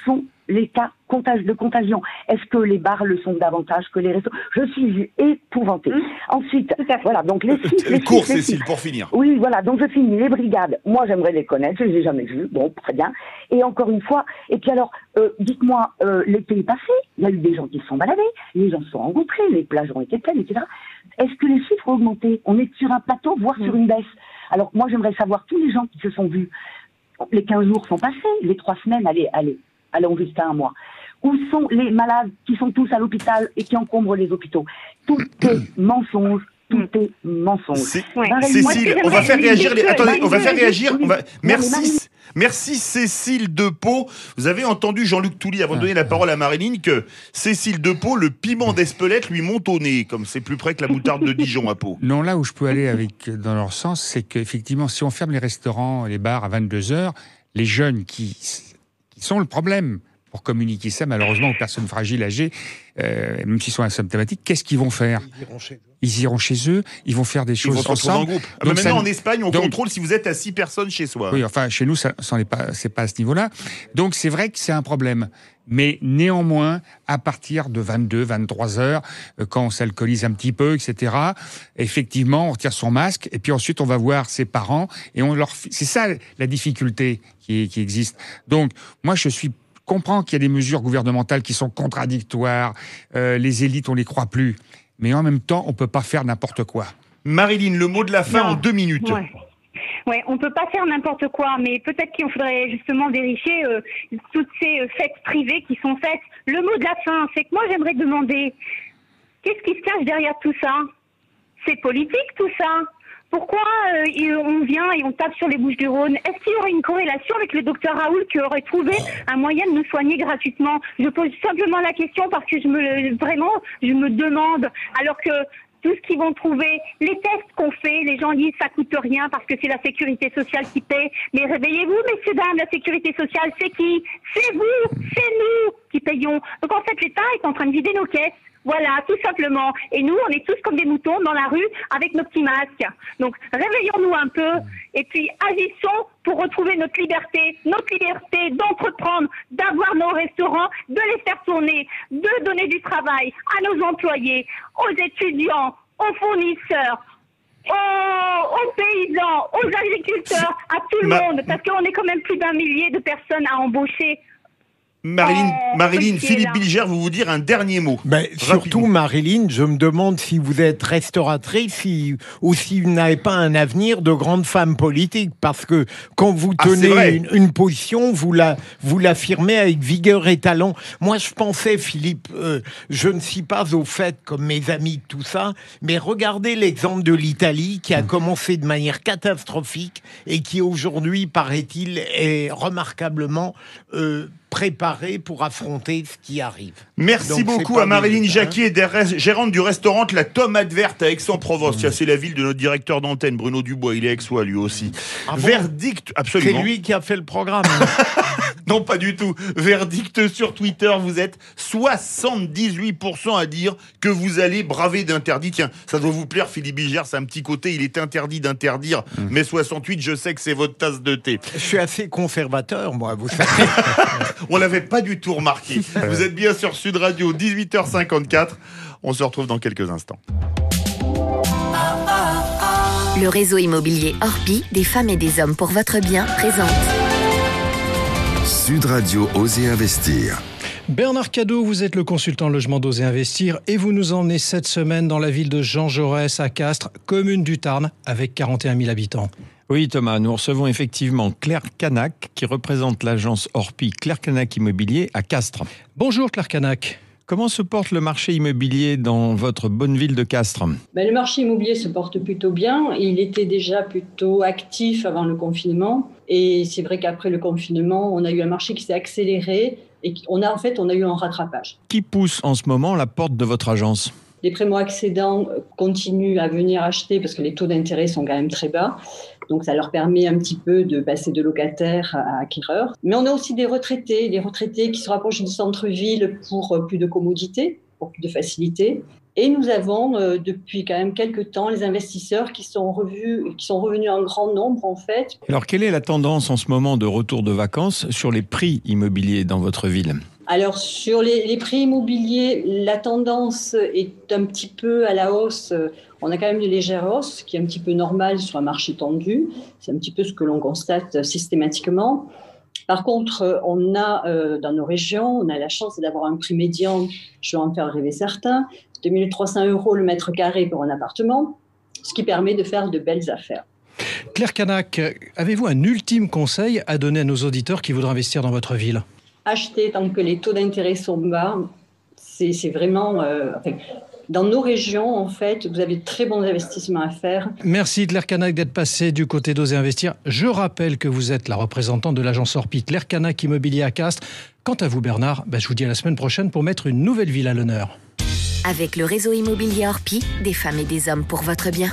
les cas de contagion. Est-ce que les bars le sont davantage que les restos? Je suis épouvantée. Mmh. Ensuite, voilà, donc les sites... Les cours, Cécile, pour finir. Oui, voilà, donc je finis. Les brigades, moi j'aimerais les connaître, je les ai jamais vues, bon, très bien. Et encore une fois, et puis alors, euh, dites-moi, euh, l'été est passé, il y a eu des gens qui se sont baladés, les gens se sont rencontrés, les plages ont été pleines, et cetera. Est-ce que les chiffres ont augmenté? On est sur un plateau, voire mmh. sur une baisse. Alors moi j'aimerais savoir tous les gens qui se sont vus. Les quinze jours sont passés, les trois semaines, allez, allez, allons jusqu'à un mois. Où sont les malades qui sont tous à l'hôpital et qui encombrent les hôpitaux? Tout est mensonge. Tout est mensonge. C'est... Ouais. Cécile, on va faire réagir. Les... Attendez, on va faire réagir. On va... Merci, merci Cécile Depeau. Vous avez entendu Jean-Luc Touly avant de donner la parole à Marilyn que Cécile Depeau, le piment d'Espelette lui monte au nez, comme c'est plus près que la moutarde de Dijon à Pau. Non, là où je peux aller avec dans leur sens, c'est qu'effectivement, si on ferme les restaurants, les bars à vingt-deux heures, les jeunes qui, qui sont le problème pour communiquer ça, malheureusement, aux personnes fragiles, âgées, euh, même s'ils sont asymptomatiques, qu'est-ce qu'ils vont faire? Ils iront chez eux. Ils iront chez eux, ils vont faire des choses ils vont ensemble. En groupe. Ah bah maintenant, ça... en Espagne, on donc... contrôle si vous êtes à six personnes chez soi. Oui, enfin, chez nous, ça, ça n'est pas, c'est pas à ce niveau-là. Donc, c'est vrai que c'est un problème. Mais néanmoins, à partir de vingt-deux, vingt-trois heures, quand on s'alcoolise un petit peu, et cetera, effectivement, on retire son masque, et puis ensuite, on va voir ses parents, et on leur... C'est ça, la difficulté qui, qui existe. Donc, moi, je suis comprends qu'il y a des mesures gouvernementales qui sont contradictoires, euh, les élites, on les croit plus. Mais en même temps, on peut pas faire n'importe quoi. Marilyn, le mot de la fin non. en deux minutes. Ouais. Ouais, on peut pas faire n'importe quoi, mais peut-être qu'il faudrait justement vérifier euh, toutes ces euh, fêtes privées qui sont faites. Le mot de la fin, c'est que moi j'aimerais demander, qu'est-ce qui se cache derrière tout ça? C'est politique tout ça? Pourquoi euh, on vient et on tape sur les Bouches-du-Rhône? Est-ce qu'il y aurait une corrélation avec le docteur Raoult qui aurait trouvé un moyen de nous soigner gratuitement? Je pose simplement la question parce que je me vraiment je me demande, alors que tout ce qu'ils vont trouver, les tests qu'on fait, les gens disent ça coûte rien parce que c'est la sécurité sociale qui paie. Mais réveillez-vous, messieurs, dames, la sécurité sociale, c'est qui? C'est vous, c'est nous qui payons. Donc en fait, l'État est en train de vider nos caisses. Voilà, tout simplement. Et nous, on est tous comme des moutons dans la rue avec nos petits masques. Donc, réveillons-nous un peu et puis agissons pour retrouver notre liberté, notre liberté d'entreprendre, d'avoir nos restaurants, de les faire tourner, de donner du travail à nos employés, aux étudiants, aux fournisseurs, aux, aux paysans, aux agriculteurs, à tout le Ma... monde, parce qu'on est quand même plus d'un millier de personnes à embaucher. Marilyn, oh, Marilyn Philippe Bilger, vous vous dire un dernier mot. Ben, surtout, Marilyn, je me demande si vous êtes restauratrice si, ou si vous n'avez pas un avenir de grande femme politique. Parce que quand vous tenez ah, une, une position, vous, la, vous l'affirmez avec vigueur et talent. Moi, je pensais, Philippe, euh, je ne suis pas au fait comme mes amis, tout ça, mais regardez l'exemple de l'Italie qui a commencé de manière catastrophique et qui aujourd'hui, paraît-il, est remarquablement... Euh, préparé pour affronter ce qui arrive. Merci Donc, beaucoup à Marilyn Jacquier, hein. gérante du restaurant La Tomate Verte à Aix-en-Provence. Mmh. Tiens, c'est la ville de notre directeur d'antenne, Bruno Dubois. Il est aixois, lui aussi. Ah bon Verdict, absolument. C'est lui qui a fait le programme. Non, pas du tout. Verdict sur Twitter, vous êtes soixante-dix-huit pour cent à dire que vous allez braver d'interdit. Tiens, ça doit vous plaire, Philippe Bilger, c'est un petit côté, il est interdit d'interdire. Mmh. Mais soixante-huit, je sais que c'est votre tasse de thé. Je suis assez conservateur, moi, vous savez. On l'avait pas du tout remarqué. Vous êtes bien sur Sud Radio, dix-huit heures cinquante-quatre. On se retrouve dans quelques instants. Le réseau immobilier Orpi, des femmes et des hommes pour votre bien, présente Sud Radio, Osez Investir. Bernard Cadot, vous êtes le consultant logement d'Osez Investir et vous nous emmenez cette semaine dans la ville de Jean Jaurès à Castres, commune du Tarn, avec quarante et un mille habitants. Oui Thomas, nous recevons effectivement Claire Canac qui représente l'agence Orpi Claire Canac Immobilier à Castres. Bonjour Claire Canac. Comment se porte le marché immobilier dans votre bonne ville de Castres ? Ben, le marché immobilier se porte plutôt bien. Il était déjà plutôt actif avant le confinement. Et c'est vrai qu'après le confinement, on a eu un marché qui s'est accéléré et on a, en fait, on a eu un rattrapage. Qui pousse en ce moment la porte de votre agence ? Les primo-accédants continuent à venir acheter parce que les taux d'intérêt sont quand même très bas. Donc, ça leur permet un petit peu de passer de locataires à acquéreurs. Mais on a aussi des retraités, des retraités qui se rapprochent du centre-ville pour plus de commodité, pour plus de facilité. Et nous avons, euh, depuis quand même quelques temps, les investisseurs qui sont revus, qui sont revenus en grand nombre, en fait. Alors, quelle est la tendance en ce moment de retour de vacances sur les prix immobiliers dans votre ville ? Alors, sur les, les prix immobiliers, la tendance est un petit peu à la hausse. On a quand même une légère hausse, qui est un petit peu normale sur un marché tendu. C'est un petit peu ce que l'on constate systématiquement. Par contre, on a, euh, dans nos régions, on a la chance d'avoir un prix médian, je vais en faire rêver certains, deux mille trois cents euros le mètre carré pour un appartement, ce qui permet de faire de belles affaires. Claire Canac, avez-vous un ultime conseil à donner à nos auditeurs qui voudraient investir dans votre ville ? Acheter tant que les taux d'intérêt sont bas, c'est, c'est vraiment... Euh, enfin, dans nos régions, en fait, vous avez de très bons investissements à faire. Merci Claire Canac d'être passée du côté d'Oser Investir. Je rappelle que vous êtes la représentante de l'agence Orpi, Claire Canac Immobilier à Castres. Quant à vous Bernard, ben, je vous dis à la semaine prochaine pour mettre une nouvelle ville à l'honneur. Avec le réseau immobilier Orpi, des femmes et des hommes pour votre bien.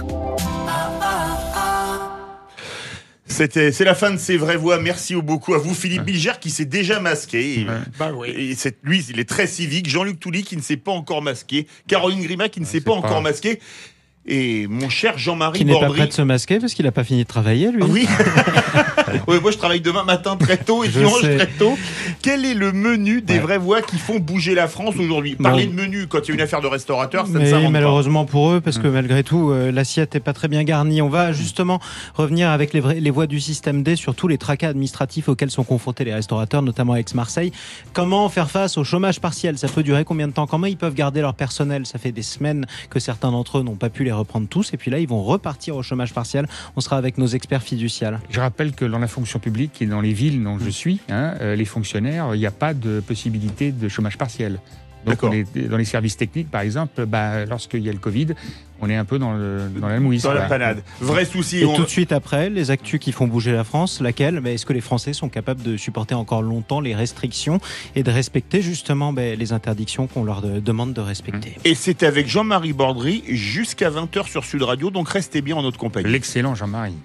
C'était, c'est la fin de ces vraies voix. Merci beaucoup à vous, Philippe ouais. Bilger, qui s'est déjà masqué. Et, ouais. bah oui. et c'est, lui, il est très civique. Jean-Luc Touly, qui ne s'est pas encore masqué. Caroline Grima, qui ne ouais, s'est pas, pas encore masqué. Et mon cher Jean-Marie Qui n'est Bordry. pas prêt de se masquer parce qu'il n'a pas fini de travailler, lui. Oui. ouais, moi, je travaille demain matin très tôt et je mange très tôt. Quel est le menu des ouais. vraies voix qui font bouger la France aujourd'hui ? Parler bon. de menu quand il y a une affaire de restaurateur, ça Mais ne s'invente malheureusement pas. pour eux, parce que malgré tout, euh, l'assiette n'est pas très bien garnie. On va justement revenir avec les, vrais, les voix du système D sur tous les tracas administratifs auxquels sont confrontés les restaurateurs, notamment à Aix-Marseille. Comment faire face au chômage partiel ? Ça peut durer combien de temps ? Comment ils peuvent garder leur personnel ? Ça fait des semaines que certains d'entre eux n'ont pas pu les reprendre tous. Et puis là, ils vont repartir au chômage partiel. On sera avec nos experts fiduciaires. Je rappelle que dans la fonction publique et dans les villes dont je suis, hein, euh, les fonctionnaires, il n'y a pas de possibilité de chômage partiel. Donc on est, dans les services techniques, par exemple, bah, lorsqu'il y a le Covid, on est un peu dans, le, dans la mouise. Dans la panade. Vrai souci. Et on... tout de suite après, les actus qui font bouger la France, laquelle bah, est-ce que les Français sont capables de supporter encore longtemps les restrictions et de respecter justement bah, les interdictions qu'on leur de, demande de respecter. Et c'est avec Jean-Marie Bordry jusqu'à vingt heures sur Sud Radio, donc restez bien en notre compagnie. L'excellent Jean-Marie.